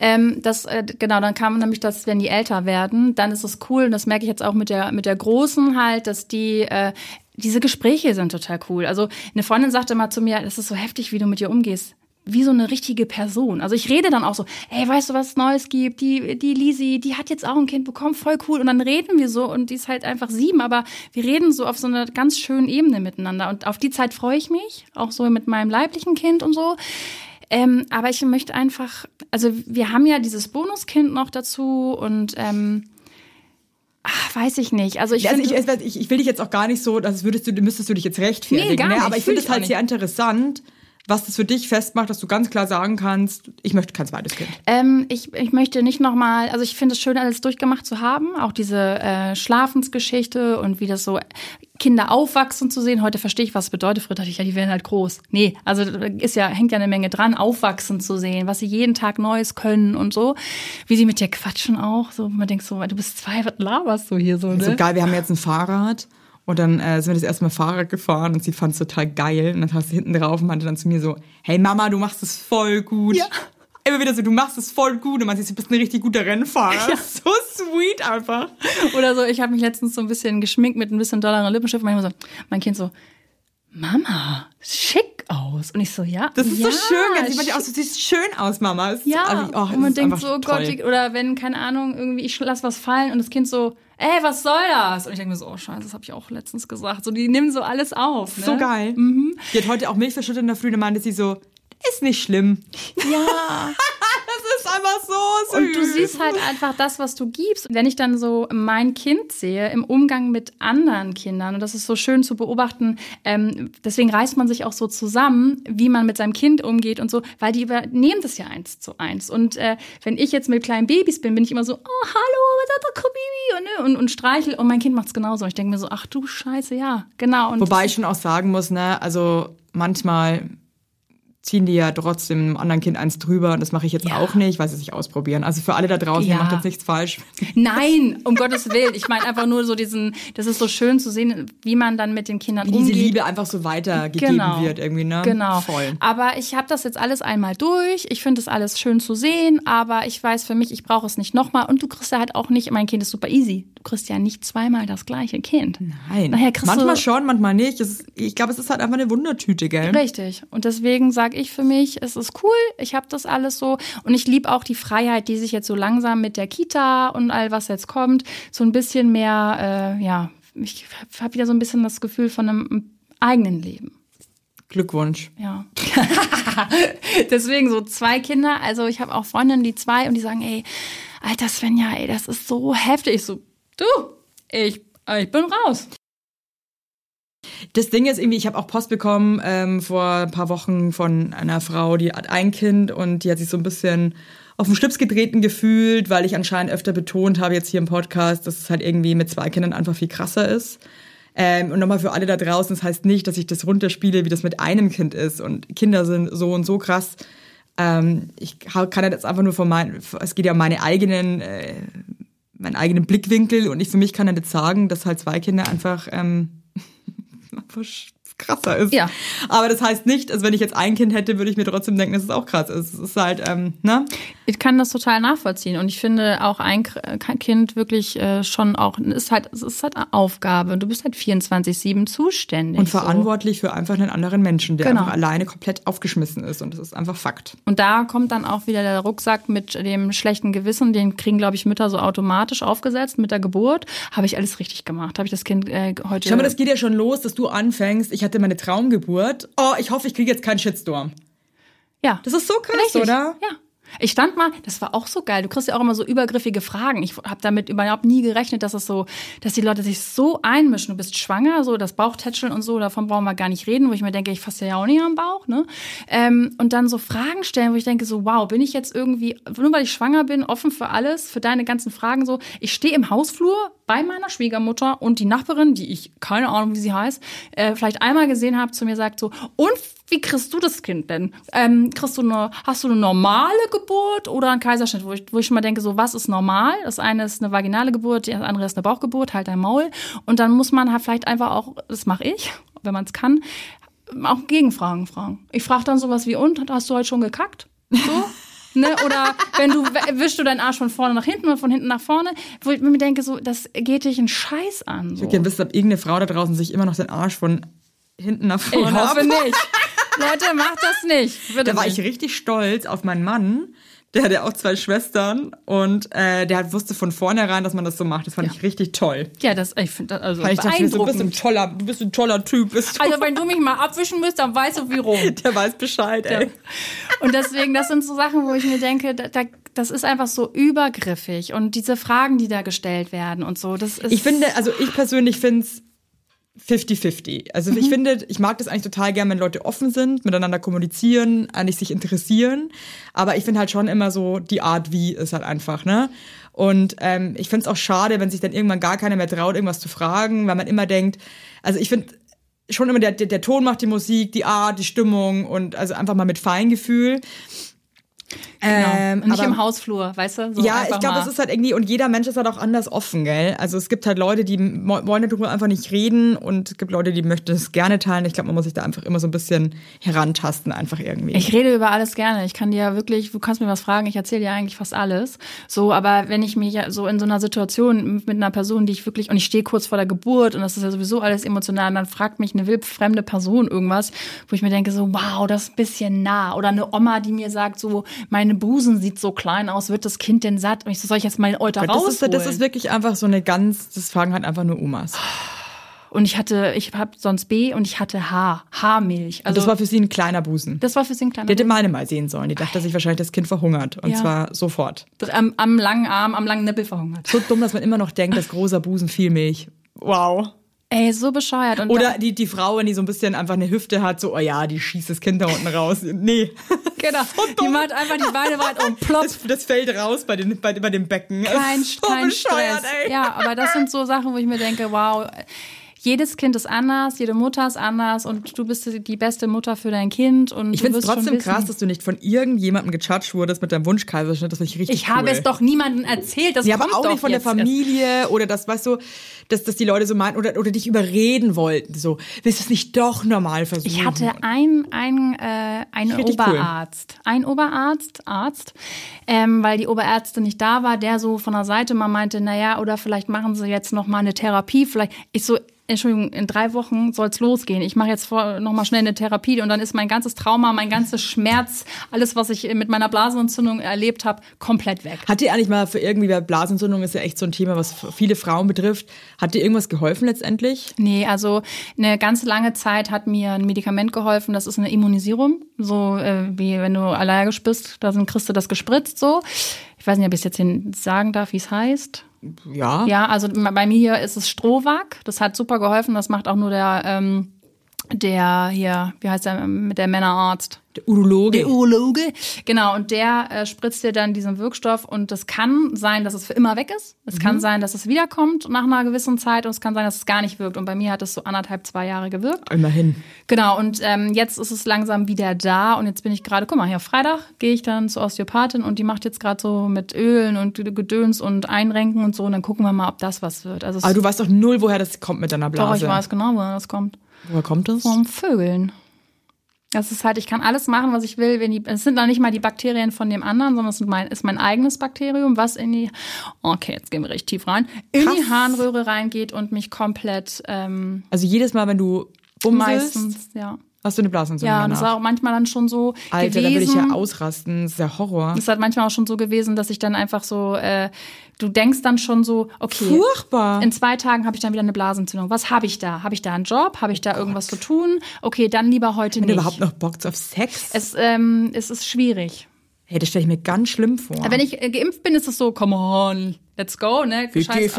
Genau, dann kam nämlich das, wenn die älter werden, dann ist es cool, und das merke ich jetzt auch mit der Großen halt, dass die diese Gespräche sind total cool. Also eine Freundin sagte mal zu mir, das ist so heftig, wie du mit ihr umgehst. Wie so eine richtige Person. Also ich rede dann auch so, ey, weißt du, was es Neues gibt? Die Lisi, die hat jetzt auch ein Kind bekommen, voll cool. Und dann reden wir so und die ist halt einfach 7, aber wir reden so auf so einer ganz schönen Ebene miteinander. Und auf die Zeit freue ich mich, auch so mit meinem leiblichen Kind und so. Aber ich möchte einfach, also wir haben ja dieses Bonuskind noch dazu und weiß ich nicht. Also ich will dich jetzt auch gar nicht so, müsstest du dich jetzt rechtfertigen. Nee, gar nicht. Aber ich finde es halt Fühl ich auch sehr interessant, was das für dich festmacht, dass du ganz klar sagen kannst, ich möchte kein zweites Kind. Ich möchte nicht nochmal, also ich finde es schön, alles durchgemacht zu haben, auch diese Schlafensgeschichte und wie das so Kinder aufwachsen zu sehen. Heute verstehe ich, was es bedeutet. Früher dachte ich, ja, die werden halt groß. Nee, also hängt ja eine Menge dran, aufwachsen zu sehen, was sie jeden Tag Neues können und so. Wie sie mit dir quatschen auch. So, man denkt so, du bist 2, was laberst du hier so, ne? So geil, wir haben jetzt ein Fahrrad. Und dann sind wir das erste Mal Fahrrad gefahren und sie fand es total geil. Und dann hast du hinten drauf und meinte dann zu mir so, hey Mama, du machst es voll gut. Ja. Immer wieder so, du machst es voll gut. Und man sieht, du bist ein richtig guter Rennfahrer. Ja. So sweet einfach. Oder so, ich habe mich letztens so ein bisschen geschminkt mit ein bisschen dolleren Lippenstift. Manchmal so, mein Kind so, Mama, schick aus. Und ich so, ja. Das ist ja, so schön. Jetzt sieht man ja aus, du siehst schön aus, Mama. Ja, also, und man denkt so, oh Gott, oder wenn, keine Ahnung, irgendwie ich lass was fallen und das Kind so, ey, was soll das? Und ich denke mir so, oh Scheiße, das habe ich auch letztens gesagt. So, die nehmen so alles auf. Ne? So geil. Die hat heute auch Milch verschüttet in der Früh, da meinte sie so, ist nicht schlimm. Ja. Das ist ist einfach so süß. Und du siehst halt einfach das, was du gibst. Wenn ich dann so mein Kind sehe im Umgang mit anderen Kindern, und das ist so schön zu beobachten, deswegen reißt man sich auch so zusammen, wie man mit seinem Kind umgeht und so, weil die übernehmen das ja 1:1. Und wenn ich jetzt mit kleinen Babys bin ich immer so, oh, hallo, Baby, und streichel. Und mein Kind macht's genauso. Und ich denke mir so, ach du Scheiße, ja, genau. Und wobei ich schon auch sagen muss, ne, also manchmal ziehen die ja trotzdem einem anderen Kind eins drüber. Und das mache ich jetzt auch nicht, weil sie sich ausprobieren. Also für alle da draußen, ihr macht jetzt nichts falsch. Nein, um Gottes Willen. Ich meine einfach nur so das ist so schön zu sehen, wie man dann mit den Kindern umgeht. Wie diese Liebe einfach so weitergegeben wird irgendwie, ne? Genau. Voll. Aber ich habe das jetzt alles einmal durch. Ich finde das alles schön zu sehen, aber ich weiß für mich, ich brauche es nicht nochmal. Und du kriegst ja halt auch nicht, mein Kind ist super easy. Du kriegst ja nicht zweimal das gleiche Kind. Nein. Manchmal schon, manchmal nicht. Ich glaube, es ist halt einfach eine Wundertüte, gell? Richtig. Und deswegen sage ich für mich, es ist cool, ich habe das alles so. Und ich liebe auch die Freiheit, die sich jetzt so langsam mit der Kita und all was jetzt kommt, so ein bisschen mehr, ich habe wieder so ein bisschen das Gefühl von einem eigenen Leben. Glückwunsch. Ja. Deswegen so 2 Kinder. Also ich habe auch Freundinnen, die 2 und die sagen, ey, Alter Svenja, ey, das ist so heftig. Ich so, du, ich bin raus. Das Ding ist irgendwie, ich habe auch Post bekommen vor ein paar Wochen von einer Frau, die hat ein Kind und die hat sich so ein bisschen auf den Schlips getreten gefühlt, weil ich anscheinend öfter betont habe jetzt hier im Podcast, dass es halt irgendwie mit 2 Kindern einfach viel krasser ist. Und nochmal für alle da draußen, das heißt nicht, dass ich das runterspiele, wie das mit einem Kind ist. Und Kinder sind so und so krass. Ich kann ja jetzt einfach nur es geht ja um meinen eigenen Blickwinkel und ich für mich kann ja jetzt sagen, dass halt 2 Kinder einfach krasser ist. Ja. Aber das heißt nicht, also wenn ich jetzt ein Kind hätte, würde ich mir trotzdem denken, dass es auch krass ist. Es ist halt, ne? Ich kann das total nachvollziehen und ich finde auch ein Kind wirklich schon auch, es ist halt eine Aufgabe. Du bist halt 24/7 zuständig. Und verantwortlich für einfach einen anderen Menschen, der einfach alleine komplett aufgeschmissen ist und das ist einfach Fakt. Und da kommt dann auch wieder der Rucksack mit dem schlechten Gewissen, den kriegen, glaube ich, Mütter so automatisch aufgesetzt mit der Geburt. Habe ich alles richtig gemacht? Habe ich das Kind heute... Schau mal, das geht ja schon los, dass du anfängst, ich hatte meine Traumgeburt. Oh, ich hoffe, ich kriege jetzt keinen Shitstorm. Ja. Das ist so krass, richtig, oder? Ja. Ich stand mal, das war auch so geil, du kriegst ja auch immer so übergriffige Fragen. Ich habe damit überhaupt nie gerechnet, dass die Leute sich so einmischen. Du bist schwanger, so das Bauchtätscheln und so, davon brauchen wir gar nicht reden, wo ich mir denke, ich fasse ja auch nicht am Bauch, ne? Und dann so Fragen stellen, wo ich denke so, wow, bin ich jetzt irgendwie, nur weil ich schwanger bin, offen für alles, für deine ganzen Fragen so. Ich stehe im Hausflur bei meiner Schwiegermutter und die Nachbarin, die ich, keine Ahnung, wie sie heißt, vielleicht einmal gesehen habe, zu mir sagt so, und wie kriegst du das Kind denn? Hast du eine normale Geburt oder einen Kaiserschnitt? Wo ich schon mal denke, so, was ist normal? Das eine ist eine vaginale Geburt, das andere ist eine Bauchgeburt, halt dein Maul. Und dann muss man halt vielleicht einfach auch, das mache ich, wenn man es kann, auch Gegenfragen fragen. Ich frage dann sowas wie, und, hast du heute schon gekackt? So? Ne? Oder wischst du deinen Arsch von vorne nach hinten oder von hinten nach vorne? Wo ich mir denke, so, das geht dich einen Scheiß an. So. Ich würde gerne wissen, ob irgendeine Frau da draußen sich immer noch den Arsch von hinten nach vorne Ich hoffe nicht. Leute, macht das nicht. Bitte da war nicht. ich richtig stolz auf meinen Mann. Der hat ja auch 2 Schwestern und der wusste von vornherein, dass man das so macht. Das fand ich richtig toll. Ja, ich finde das also Ich dachte, du beeindruckend. bist ein toller Typ. Also wenn du mich mal abwischen müsst, dann weißt du wie rum. Der weiß Bescheid, ey. Und deswegen, das sind so Sachen, wo ich mir denke, das ist einfach so übergriffig. Und diese Fragen, die da gestellt werden und so, das ist... Ich persönlich finde es 50-50. Also ich finde, ich mag das eigentlich total gern, wenn Leute offen sind, miteinander kommunizieren, eigentlich sich interessieren. Aber ich finde halt schon immer so, die Art wie ist halt einfach, ne? Und ich finde es auch schade, wenn sich dann irgendwann gar keiner mehr traut, irgendwas zu fragen, weil man immer denkt, also ich finde schon immer, der Ton macht die Musik, die Art, die Stimmung und also einfach mal mit Feingefühl. Genau. Und nicht im Hausflur, weißt du? So ja, ich glaube, das ist halt irgendwie, und jeder Mensch ist halt auch anders offen, gell? Also es gibt halt Leute, die wollen darüber einfach nicht reden und es gibt Leute, die möchten es gerne teilen. Ich glaube, man muss sich da einfach immer so ein bisschen herantasten, einfach irgendwie. Ich rede über alles gerne. Ich kann dir ja wirklich, du kannst mir was fragen, ich erzähle dir eigentlich fast alles. So, aber wenn ich mich ja so in so einer Situation mit einer Person, die ich wirklich, und ich stehe kurz vor der Geburt und das ist ja sowieso alles emotional, und dann fragt mich eine wildfremde Person irgendwas, wo ich mir denke so, wow, das ist ein bisschen nah. Oder eine Oma, die mir sagt so, meine Busen sieht so klein aus, wird das Kind denn satt? Und ich so, soll ich jetzt mal den Euter rausholen? Das ist wirklich einfach so das fragen halt einfach nur Omas. Und ich habe sonst B und ich hatte Haarmilch. Also das war für sie ein kleiner Busen. Das war für sie ein kleiner Die hätte Busen. meine mal sehen sollen. Die dachte sich wahrscheinlich, das Kind verhungert. Und zwar sofort. Am langen Arm, am langen Nippel verhungert. So dumm, dass man immer noch denkt, dass großer Busen viel Milch. Wow. Ey, so bescheuert. Und oder die Frau, wenn die so ein bisschen einfach eine Hüfte hat, so, oh ja, die schießt das Kind da unten raus. Nee. Genau, die macht einfach die Beine weit und plopp. Das fällt raus bei dem Becken. Kein Stress. Ey. Ja, aber das sind so Sachen, wo ich mir denke, wow, jedes Kind ist anders, jede Mutter ist anders und du bist die beste Mutter für dein Kind. Und ich finde es trotzdem krass, dass du nicht von irgendjemandem gejudged wurdest mit deinem Wunschkaiserschnitt. Das finde ich richtig cool. Ich habe es doch niemandem erzählt. Das ja, kommt aber auch doch nicht von der Familie oder das, weißt du, dass die Leute so meinen oder dich überreden wollten. So, willst du es nicht doch normal versuchen? Ich hatte einen Oberarzt. Cool. Ein Arzt, weil die Oberärztin nicht da war, der so von der Seite mal meinte, naja, oder vielleicht machen sie jetzt noch mal eine Therapie. Vielleicht, ich so, Entschuldigung, in 3 Wochen soll's losgehen. Ich mache jetzt noch mal schnell eine Therapie und dann ist mein ganzes Trauma, mein ganzes Schmerz, alles, was ich mit meiner Blasenentzündung erlebt habe, komplett weg. Hat dir eigentlich mal für irgendwie, weil Blasenentzündung ist ja echt so ein Thema, was viele Frauen betrifft, hat dir irgendwas geholfen letztendlich? Nee, also eine ganz lange Zeit hat mir ein Medikament geholfen, das ist eine Immunisierung, so wie wenn du allergisch bist, kriegst du das gespritzt so. Ich weiß nicht, ob ich es jetzt hier sagen darf, wie es heißt. Ja. Ja, also bei mir hier ist es Strovac. Das hat super geholfen. Das macht auch nur der hier, wie heißt der, mit der Männerarzt? Der Urologe. Der Urologe. Genau, und der spritzt dir dann diesen Wirkstoff und das kann sein, dass es für immer weg ist. Es kann sein, dass es wiederkommt nach einer gewissen Zeit und es kann sein, dass es gar nicht wirkt. Und bei mir hat es so 1,5, 2 Jahre gewirkt. Immerhin. Genau, und jetzt ist es langsam wieder da und jetzt bin ich gerade, guck mal, hier Freitag gehe ich dann zur Osteopathin und die macht jetzt gerade so mit Ölen und Gedöns und Einrenken und so und dann gucken wir mal, ob das was wird. Also aber du weißt doch null, woher das kommt mit deiner Blase. Doch, ich weiß genau, woher das kommt. Woher kommt das? Vom Vögeln. Das ist halt, ich kann alles machen, was ich will. Es sind dann nicht mal die Bakterien von dem anderen, sondern es ist mein eigenes Bakterium, was okay, jetzt gehen wir richtig tief rein, in die Harnröhre reingeht und mich komplett also jedes Mal, wenn du bumselst, meistens, ja. Hast du eine Blasenentzündung Ja, und das war auch manchmal dann schon so Alter, gewesen. da würde ich ja ausrasten. Das ist ja Horror. Es hat manchmal auch schon so gewesen, dass ich dann einfach so, du denkst dann schon so, okay. Furchtbar. In 2 Tagen habe ich dann wieder eine Blasenentzündung. Was habe ich da? Habe ich da einen Job? Habe ich da irgendwas zu tun? Okay, dann lieber heute nicht. Wenn du überhaupt noch Bock auf Sex? Es ist schwierig. Hey, das stelle ich mir ganz schlimm vor. Wenn ich geimpft bin, ist es so, come on, let's go, ne?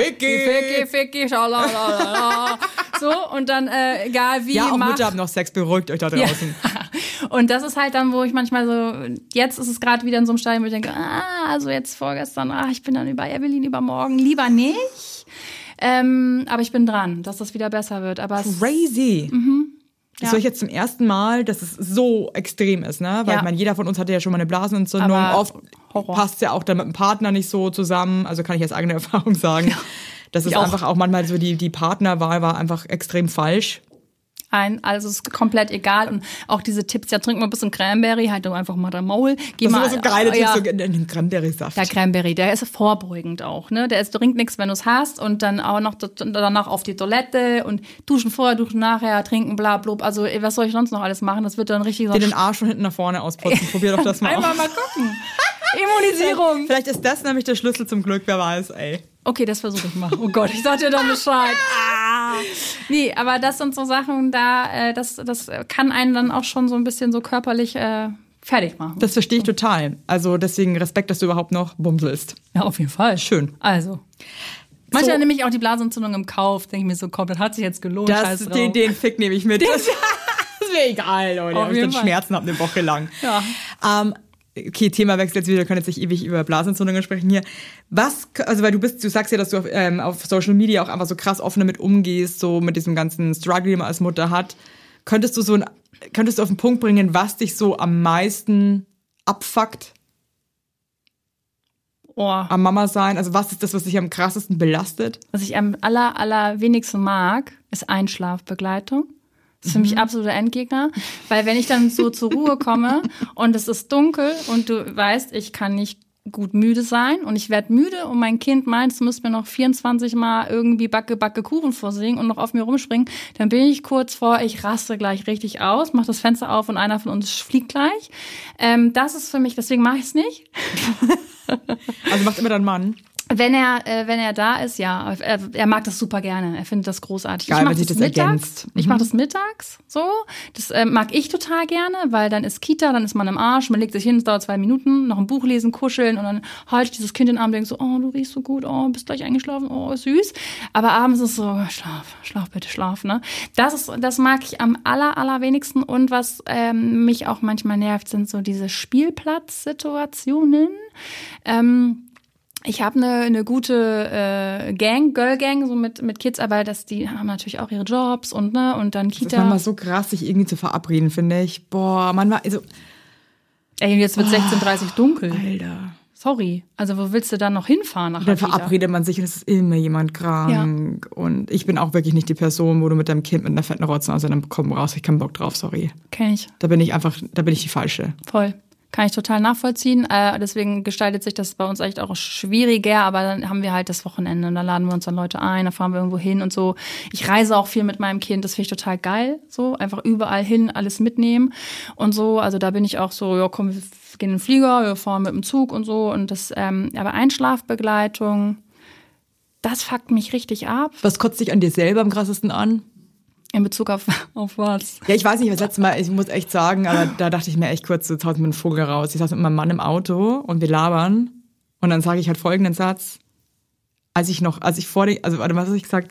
Ficky, schalalala. So, und dann, egal wie, ja, auch Mütter haben noch Sex, beruhigt euch da draußen. Ja. Und das ist halt dann, wo ich manchmal so, jetzt ist es gerade wieder in so einem Stadium, wo ich denke, also jetzt vorgestern, ich bin dann über Evelyn, übermorgen, lieber nicht. Aber ich bin dran, dass das wieder besser wird. Aber crazy. Das höre ich jetzt zum ersten Mal, dass es so extrem ist, ne? Weil ich meine, jeder von uns hatte ja schon mal eine Blasenentzündung. Aber oft passt ja auch dann mit dem Partner nicht so zusammen. Also kann ich aus eigener Erfahrung sagen. Ja. Das ist einfach auch manchmal so, die Partnerwahl war einfach extrem falsch. Also es ist komplett egal. Und auch diese Tipps, ja, trink mal ein bisschen Cranberry, halt doch einfach mal dein Maul. Das sind so geile Tipps, so in den Cranberry-Saft. Der Cranberry, der ist vorbeugend auch, ne? Der bringt nichts, wenn du es hast und dann auch noch danach auf die Toilette und duschen vorher, duschen nachher, trinken, bla, blub. Also was soll ich sonst noch alles machen? Das wird dann richtig so... Den Arsch von hinten nach vorne ausputzen. Probier doch das mal Einmal mal gucken. Immunisierung. Vielleicht ist das nämlich der Schlüssel zum Glück, wer weiß, ey. Okay, das versuche ich mal. Oh Gott, ich sag dir dann Bescheid. Nee, aber das sind so Sachen, das kann einen dann auch schon so ein bisschen so körperlich fertig machen. Das verstehe ich total. Also deswegen Respekt, dass du überhaupt noch bumselst. Ja, auf jeden Fall. Schön. Also. Manchmal nehme ich auch die Blasenentzündung im Kauf. Denke ich mir so, komm, das hat sich jetzt gelohnt. Den Fick nehme ich mit. Das ist mir egal, Leute. Auf ich jeden dann Schmerzen habe eine Woche lang. Ja. Okay, Themawechsel jetzt wieder, wir können jetzt nicht ewig über Blasenentzündungen sprechen hier. Also weil du sagst ja, dass du auf Social Media auch einfach so krass offen damit umgehst, so mit diesem ganzen Struggle, den man als Mutter hat. Könntest du auf den Punkt bringen, was dich so am meisten abfuckt? Am Mama sein? Also was ist das, was dich am krassesten belastet? Was ich am allerwenigsten mag, ist Einschlafbegleitung. Das ist für mich absoluter Endgegner, weil wenn ich dann so zur Ruhe komme und es ist dunkel und du weißt, ich kann nicht gut müde sein und ich werde müde und mein Kind meint, es müsste mir noch 24 Mal irgendwie Backe Kuchen vorsingen und noch auf mir rumspringen, dann bin ich kurz vor, ich raste gleich richtig aus, mach das Fenster auf und einer von uns fliegt gleich. Das ist für mich, deswegen mache ich es nicht. Also macht immer dein Mann? Wenn er da ist, ja, er mag das super gerne. Er findet das großartig. Geil, ich mache wenn sich das das mittags. ergänzt. Ich mache das mittags so. Das mag ich total gerne, weil dann ist Kita, dann ist man im Arsch, man legt sich hin, es dauert 2 Minuten, noch ein Buch lesen, kuscheln und dann halte ich dieses Kind in den Arm und denke so, oh, du riechst so gut, oh, bist gleich eingeschlafen, oh, süß. Aber abends ist es so, schlaf bitte, schlaf, ne? Das mag ich am allerwenigsten und was mich auch manchmal nervt, sind so diese Spielplatzsituationen. Ich habe eine gute Girl Gang, so mit Kids, aber die haben natürlich auch ihre Jobs und dann Das ist Kita. manchmal so krass, sich irgendwie zu verabreden, finde ich. Boah, manchmal, also, Ey, jetzt wird 16:30 dunkel. Alter. Sorry. Also wo willst du dann noch hinfahren nach Dann der Kita? verabredet man sich und es ist immer jemand krank. Und ich bin auch wirklich nicht die Person, wo du mit deinem Kind mit einer fetten Rotze aus einem komm raus, ich hab keinen Bock drauf, sorry. Kenn ich. Da bin ich die Falsche. Voll. Kann ich total nachvollziehen. Deswegen gestaltet sich das bei uns echt auch schwieriger, aber dann haben wir halt das Wochenende und da laden wir uns dann Leute ein, da fahren wir irgendwo hin und so. Ich reise auch viel mit meinem Kind, das finde ich total geil, so einfach überall hin, alles mitnehmen und so. Also da bin ich auch so, ja komm, wir gehen in den Flieger, wir fahren mit dem Zug und so und das, aber Einschlafbegleitung, das fuckt mich richtig ab. Was kotzt dich an dir selber am krassesten an? In Bezug auf was? Ja, ich weiß nicht, das letzte Mal, ich muss echt sagen, aber da dachte ich mir echt kurz, jetzt haut mir ein Vogel raus. Ich saß mit meinem Mann im Auto und wir labern und dann sage ich halt folgenden Satz. Was habe ich gesagt?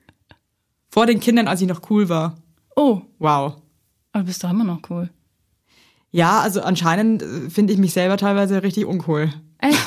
Vor den Kindern, als ich noch cool war. Oh, Wow. aber du bist doch immer noch cool. Ja, also anscheinend finde ich mich selber teilweise richtig uncool. Echt?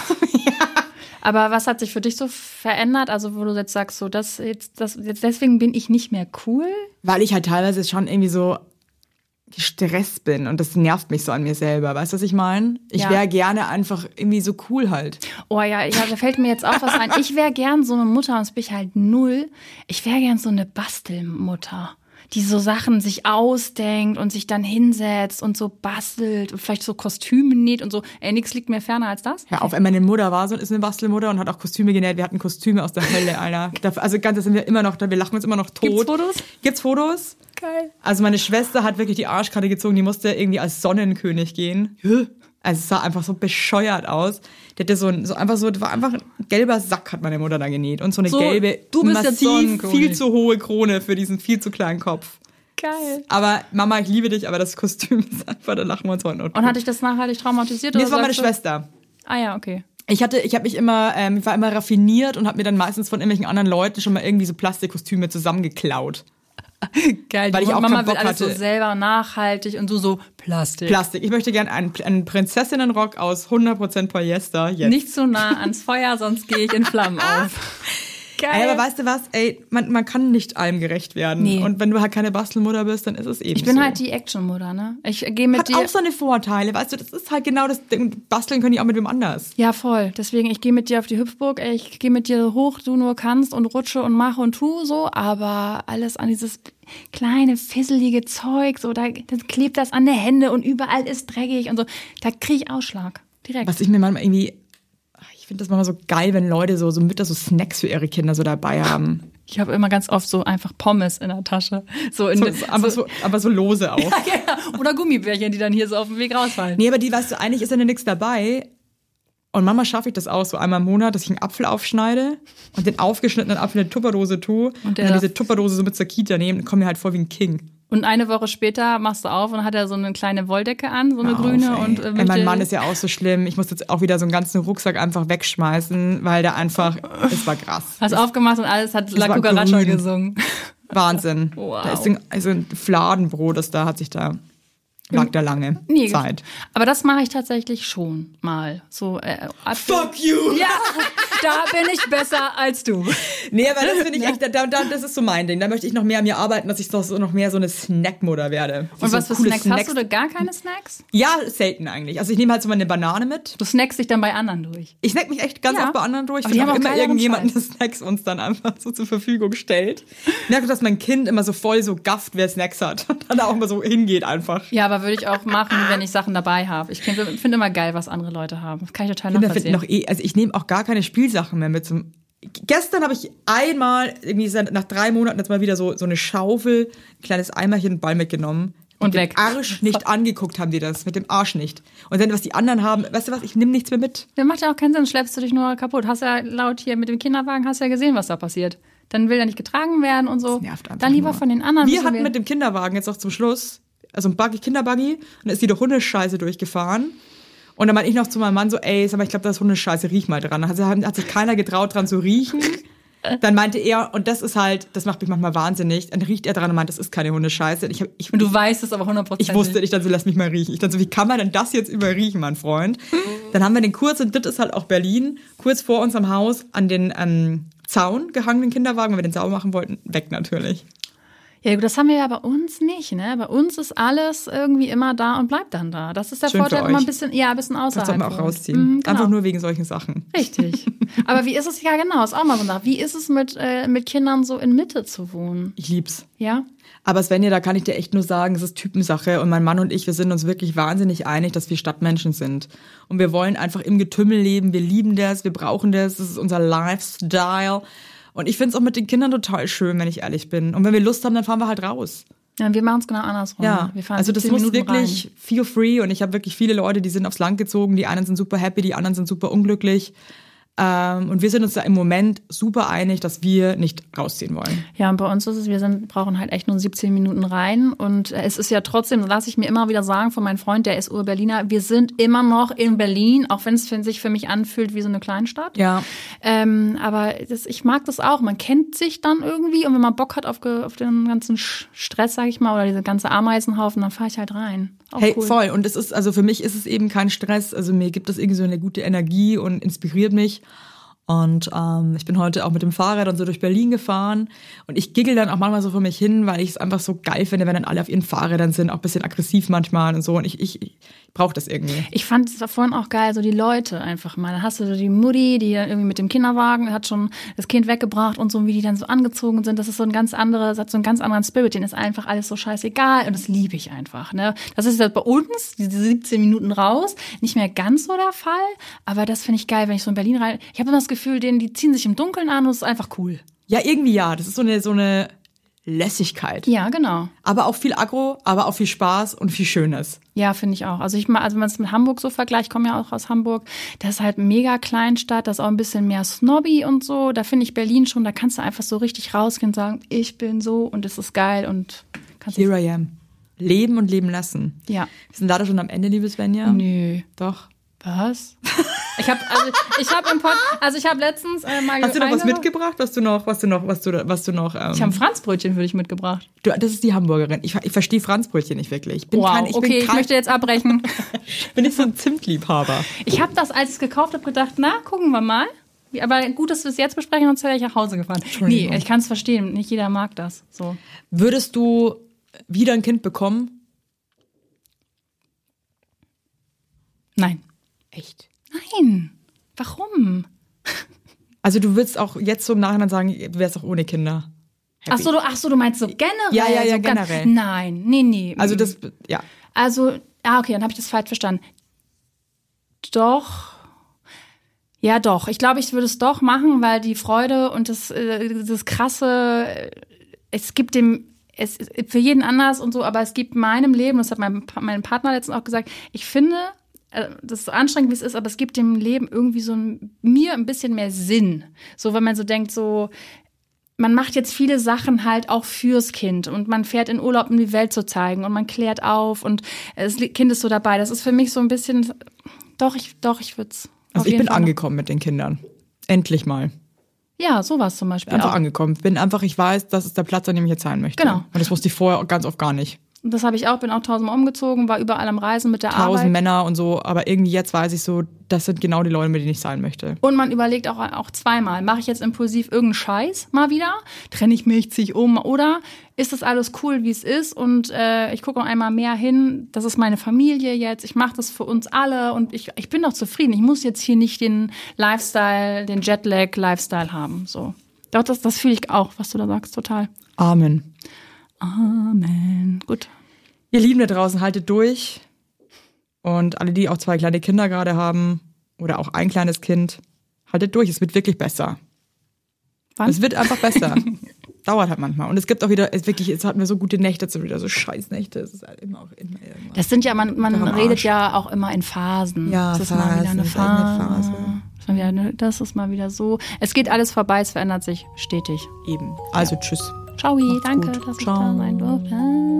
Aber was hat sich für dich so verändert? Also wo du jetzt sagst, so jetzt deswegen bin ich nicht mehr cool? Weil ich halt teilweise schon irgendwie so gestresst bin und das nervt mich so an mir selber. Weißt du, was ich meine? Ich Ja. wäre gerne einfach irgendwie so cool halt. Oh ja, da fällt mir jetzt auch was ein. Ich wäre gern so eine Mutter, und das bin ich halt null. Ich wäre gern so eine Bastelmutter, die so Sachen sich ausdenkt und sich dann hinsetzt und so bastelt und vielleicht so Kostüme näht und so. Ey, nix liegt mir ferner als das. Ja, meine Mutter ist eine Bastelmutter und hat auch Kostüme genäht. Wir hatten Kostüme aus der Hölle, Alter. Also ganz, das sind wir immer noch, wir lachen uns immer noch tot. Gibt's Fotos? Gibt's Fotos? Geil. Also meine Schwester hat wirklich die Arschkarte gezogen, die musste irgendwie als Sonnenkönig gehen. Also es sah einfach so bescheuert aus. Die hatte das war einfach ein gelber Sack, hat meine Mutter da genäht. Und so eine gelbe, du bist jetzt massiv Sonnenkönig. viel zu hohe Krone für diesen viel zu kleinen Kopf. Geil. Aber Mama, ich liebe dich, aber das Kostüm ist einfach, da lachen wir uns heute noch. Und hat dich das nachhaltig traumatisiert? Nee, oder das war meine sagst du- Schwester. Ah ja, okay. Ich war immer raffiniert und habe mir dann meistens von irgendwelchen anderen Leuten schon mal irgendwie so Plastikkostüme zusammengeklaut. Geil, Weil ich auch Mama keinen will Bock alles so hatte. selber nachhaltig und so Plastik. Plastik. Ich möchte gerne einen Prinzessinnenrock aus 100% Polyester. Jetzt. Nicht zu nah ans Feuer, sonst gehe ich in Flammen auf. Geil. Ey, aber weißt du was? Ey, man kann nicht allem gerecht werden. Nee. Und wenn du halt keine Bastelmutter bist, dann ist es eben Ich bin so. halt die Actionmutter, ne? Ich gehe mit Hat dir. auch seine Vorteile, weißt du, das ist halt genau das Ding. Basteln können die auch mit wem anders. Ja, voll. Deswegen, ich gehe mit dir auf die Hüpfburg, ey, ich gehe mit dir hoch, du nur kannst und rutsche und mache und tu so, aber alles an dieses kleine, fisselige Zeug, so, dann klebt das an der Hände und überall ist dreckig und so. Da kriege ich Ausschlag. Direkt. Was ich mir manchmal irgendwie, ich finde das manchmal so geil, wenn Leute so Mütter so Snacks für ihre Kinder so dabei haben. Ich habe immer ganz oft so einfach Pommes in der Tasche. So in Aber so lose auch. ja, oder Gummibärchen, die dann hier so auf dem Weg rausfallen. Nee, aber die, weißt du, eigentlich ist ja nichts dabei. Und manchmal schaffe ich das auch so einmal im Monat, dass ich einen Apfel aufschneide und den aufgeschnittenen Apfel in eine Tupperdose tue und dann diese Tupperdose so mit zur Kita nehme und komme mir halt vor wie ein King. Und eine Woche später machst du auf und hat er so eine kleine Wolldecke an, so eine Hör grüne. auf, ey. Und Ey, mein Mann ist ja auch so schlimm. Ich muss jetzt auch wieder so einen ganzen Rucksack einfach wegschmeißen, weil der einfach, es war krass. Hast aufgemacht und alles hat La war Cucaracha grün. gesungen. Wahnsinn. Wow. Da ist ein Fladenbrot, lag da lange Nie Zeit. Aber das mache ich tatsächlich schon mal. So, Fuck you! Ja, da bin ich besser als du. Nee, aber das finde ich echt, das ist so mein Ding. Da möchte ich noch mehr an mir arbeiten, dass ich doch so noch mehr so eine Snackmutter werde. Und so was für coole Snacks hast du? Da gar keine Snacks? Ja, selten eigentlich. Also ich nehme halt so mal eine Banane mit. Du snackst dich dann bei anderen durch. Ich snack mich echt ganz Ja. oft bei anderen durch. Aber Ich die finde haben auch auch immer geileren irgendjemanden, der Scheiß. Snacks uns dann einfach so zur Verfügung stellt. Ich merke, dass mein Kind immer so voll so gafft, wer Snacks hat. Und dann auch immer so hingeht einfach. Ja, aber würde ich auch machen, wenn ich Sachen dabei habe. Ich finde immer geil, was andere Leute haben. Das kann ich total Kinder finden nachvollziehen. also ich nehme auch gar keine Spielsachen mehr mit zum. Gestern habe ich einmal, irgendwie nach 3 Monaten jetzt mal wieder so eine Schaufel, ein kleines Eimerchen, einen Ball mitgenommen. Und mit weg. dem Arsch nicht angeguckt haben die das, mit dem Arsch nicht. Und dann, was die anderen haben, weißt du was, ich nehme nichts mehr mit. Das macht ja auch keinen Sinn, schleppst du dich nur kaputt. Hast ja laut hier mit dem Kinderwagen, hast ja gesehen, was da passiert. Dann will er nicht getragen werden und so. Das nervt einfach Dann lieber nur. von den anderen. Wir hatten mit dem Kinderwagen jetzt auch zum Schluss, also ein Kinderbuggy, und da ist die durch Hundescheiße durchgefahren. Und dann meinte ich noch zu meinem Mann so, ey, sag mal, ich glaube, da ist Hundescheiße, riech mal dran. Also hat sich keiner getraut, dran zu riechen. Dann meinte er, und das ist halt, das macht mich manchmal wahnsinnig, dann riecht er dran und meint, das ist keine Hundescheiße. Und du weißt es aber 100%. Ich wusste nicht, dann so, lass mich mal riechen. Ich dachte so, wie kann man denn das jetzt überriechen, mein Freund? Dann haben wir den kurz, und das ist halt auch Berlin, kurz vor unserem Haus an den Zaun gehangen, den Kinderwagen, weil wir den sauber machen wollten, weg natürlich. Ja, gut, das haben wir ja bei uns nicht, ne? Bei uns ist alles irgendwie immer da und bleibt dann da. Das ist der Schön Vorteil, für wenn man euch. ein bisschen außerhalb. Das sollten wir auch wohnt. rausziehen. Genau. Einfach nur wegen solchen Sachen. Richtig. Aber wie ist es, ja genau, ist auch mal so nach. Wie ist es mit Kindern so in Mitte zu wohnen? Ich lieb's. Ja? Aber Svenja, da kann ich dir echt nur sagen, es ist Typensache. Und mein Mann und ich, wir sind uns wirklich wahnsinnig einig, dass wir Stadtmenschen sind. Und wir wollen einfach im Getümmel leben. Wir lieben das, wir brauchen das. Das ist unser Lifestyle. Und ich find's auch mit den Kindern total schön, wenn ich ehrlich bin. Und wenn wir Lust haben, dann fahren wir halt raus. Ja, wir machen es genau andersrum. Ja, Wir fahren also das 17 muss Minuten wirklich rein. feel free. Und ich habe wirklich viele Leute, die sind aufs Land gezogen. Die einen sind super happy, die anderen sind super unglücklich. Und wir sind uns da im Moment super einig, dass wir nicht rausziehen wollen. Ja, und bei uns ist es, brauchen halt echt nur 17 Minuten rein. Und es ist ja trotzdem, das lasse ich mir immer wieder sagen von meinem Freund, der ist Ur-Berliner, wir sind immer noch in Berlin, auch wenn es sich für mich anfühlt wie so eine Kleinstadt. Ja. Aber ich mag das auch. Man kennt sich dann irgendwie und wenn man Bock hat auf den ganzen Stress, sag ich mal, oder diese ganze Ameisenhaufen, dann fahre ich halt rein. Auch Hey, cool. voll. Und es ist, also für mich ist es eben kein Stress. Also mir gibt es irgendwie so eine gute Energie und inspiriert mich. Und ich bin heute auch mit dem Fahrrad und so durch Berlin gefahren. Und ich giggel dann auch manchmal so vor mich hin, weil ich es einfach so geil finde, wenn dann alle auf ihren Fahrrädern sind, auch ein bisschen aggressiv manchmal und so. Und ich brauche das irgendwie. Ich fand es vorhin auch geil, so die Leute einfach mal. Dann hast du so die Mutti, die dann irgendwie mit dem Kinderwagen hat schon das Kind weggebracht und so, wie die dann so angezogen sind. Das ist so ein ganz anderer, das hat so einen ganz anderen Spirit. Denen ist einfach alles so scheißegal und das liebe ich einfach. Ne? Das ist halt bei uns, diese 17 Minuten raus, nicht mehr ganz so der Fall. Aber das finde ich geil, wenn ich so in Berlin rein. Ich habe immer das Gefühl, die ziehen sich im Dunkeln an und es ist einfach cool. Ja, irgendwie ja. Das ist so eine Lässigkeit. Ja, genau. Aber auch viel Aggro, aber auch viel Spaß und viel Schönes. Ja, finde ich auch. Also wenn man es mit Hamburg so vergleicht, ich komme ja auch aus Hamburg, das ist halt mega Kleinstadt, das ist auch ein bisschen mehr snobby und so. Da finde ich Berlin schon, da kannst du einfach so richtig rausgehen und sagen, ich bin so und es ist geil und kannst Here I am. Leben und leben lassen. Ja. Wir sind leider schon am Ende, liebe Svenja. Nö. Doch. Was? Ich habe letztens mal Hast du noch was eine- mitgebracht, was du noch? Ich habe ein Franzbrötchen für dich mitgebracht. Das ist die Hamburgerin. Ich verstehe Franzbrötchen nicht wirklich. Ich bin Ich möchte jetzt abbrechen. bin nicht so ein Zimtliebhaber. Ich habe das, als ich es gekauft habe, gedacht, na, gucken wir mal. Aber gut, dass wir es jetzt besprechen, sonst wäre ich nach Hause gefahren. Nee, ich kann es verstehen. Nicht jeder mag das. So. Würdest du wieder ein Kind bekommen? Nein. Echt? Nein. Warum? Also du würdest auch jetzt so im Nachhinein sagen, du wärst auch ohne Kinder. Happy. Ach so, du meinst so generell? Ja, so generell. Nein, nee. Also das, ja. Also, okay, dann habe ich das falsch verstanden. Doch. Ja, doch. Ich glaube, ich würde es doch machen, weil die Freude und das krasse, es gibt es für jeden anders und so, aber es gibt meinem Leben, das hat mein Partner letztens auch gesagt, ich finde, das ist so anstrengend, wie es ist, aber es gibt dem Leben irgendwie mir ein bisschen mehr Sinn. So, wenn man so denkt, so, man macht jetzt viele Sachen halt auch fürs Kind und man fährt in Urlaub, um die Welt zu zeigen und man klärt auf und das Kind ist so dabei. Das ist für mich so ein bisschen, ich würde es. Also ich bin angekommen mit den Kindern. Endlich mal. Ja, sowas zum Beispiel Einfach auch. angekommen. Ich weiß, das ist der Platz, an dem ich jetzt sein möchte. Genau. Und das wusste ich vorher ganz oft gar nicht. Und das habe ich auch, bin auch 1000-mal umgezogen, war überall am Reisen mit der 1000 Arbeit. Männer und so, aber irgendwie jetzt weiß ich so, das sind genau die Leute, mit denen ich sein möchte. Und man überlegt auch zweimal, mache ich jetzt impulsiv irgendeinen Scheiß mal wieder? Trenne ich mich, ziehe ich um? Oder ist das alles cool, wie es ist? Und ich gucke noch einmal mehr hin, das ist meine Familie jetzt, ich mache das für uns alle und ich bin doch zufrieden. Ich muss jetzt hier nicht den Lifestyle, den Jetlag-Lifestyle haben. So. Doch, das fühle ich auch, was du da sagst, total. Amen. Amen. Gut. Ihr Lieben da draußen, haltet durch. Und alle, die auch 2 kleine Kinder gerade haben oder auch ein kleines Kind, haltet durch. Es wird wirklich besser. Wann? Es wird einfach besser. dauert halt manchmal. Und es gibt auch wieder, jetzt hatten wir so gute Nächte, jetzt sind wieder so Scheißnächte. Es ist halt immer irgendwas. Das sind ja, man redet ja auch immer in Phasen. Ja, das ist mal wieder eine Phase. Phase. Das ist mal wieder so. Es geht alles vorbei, es verändert sich stetig. Eben. Also tschüss. Ciao, danke, gut. dass ich Ciao. da sein durfte.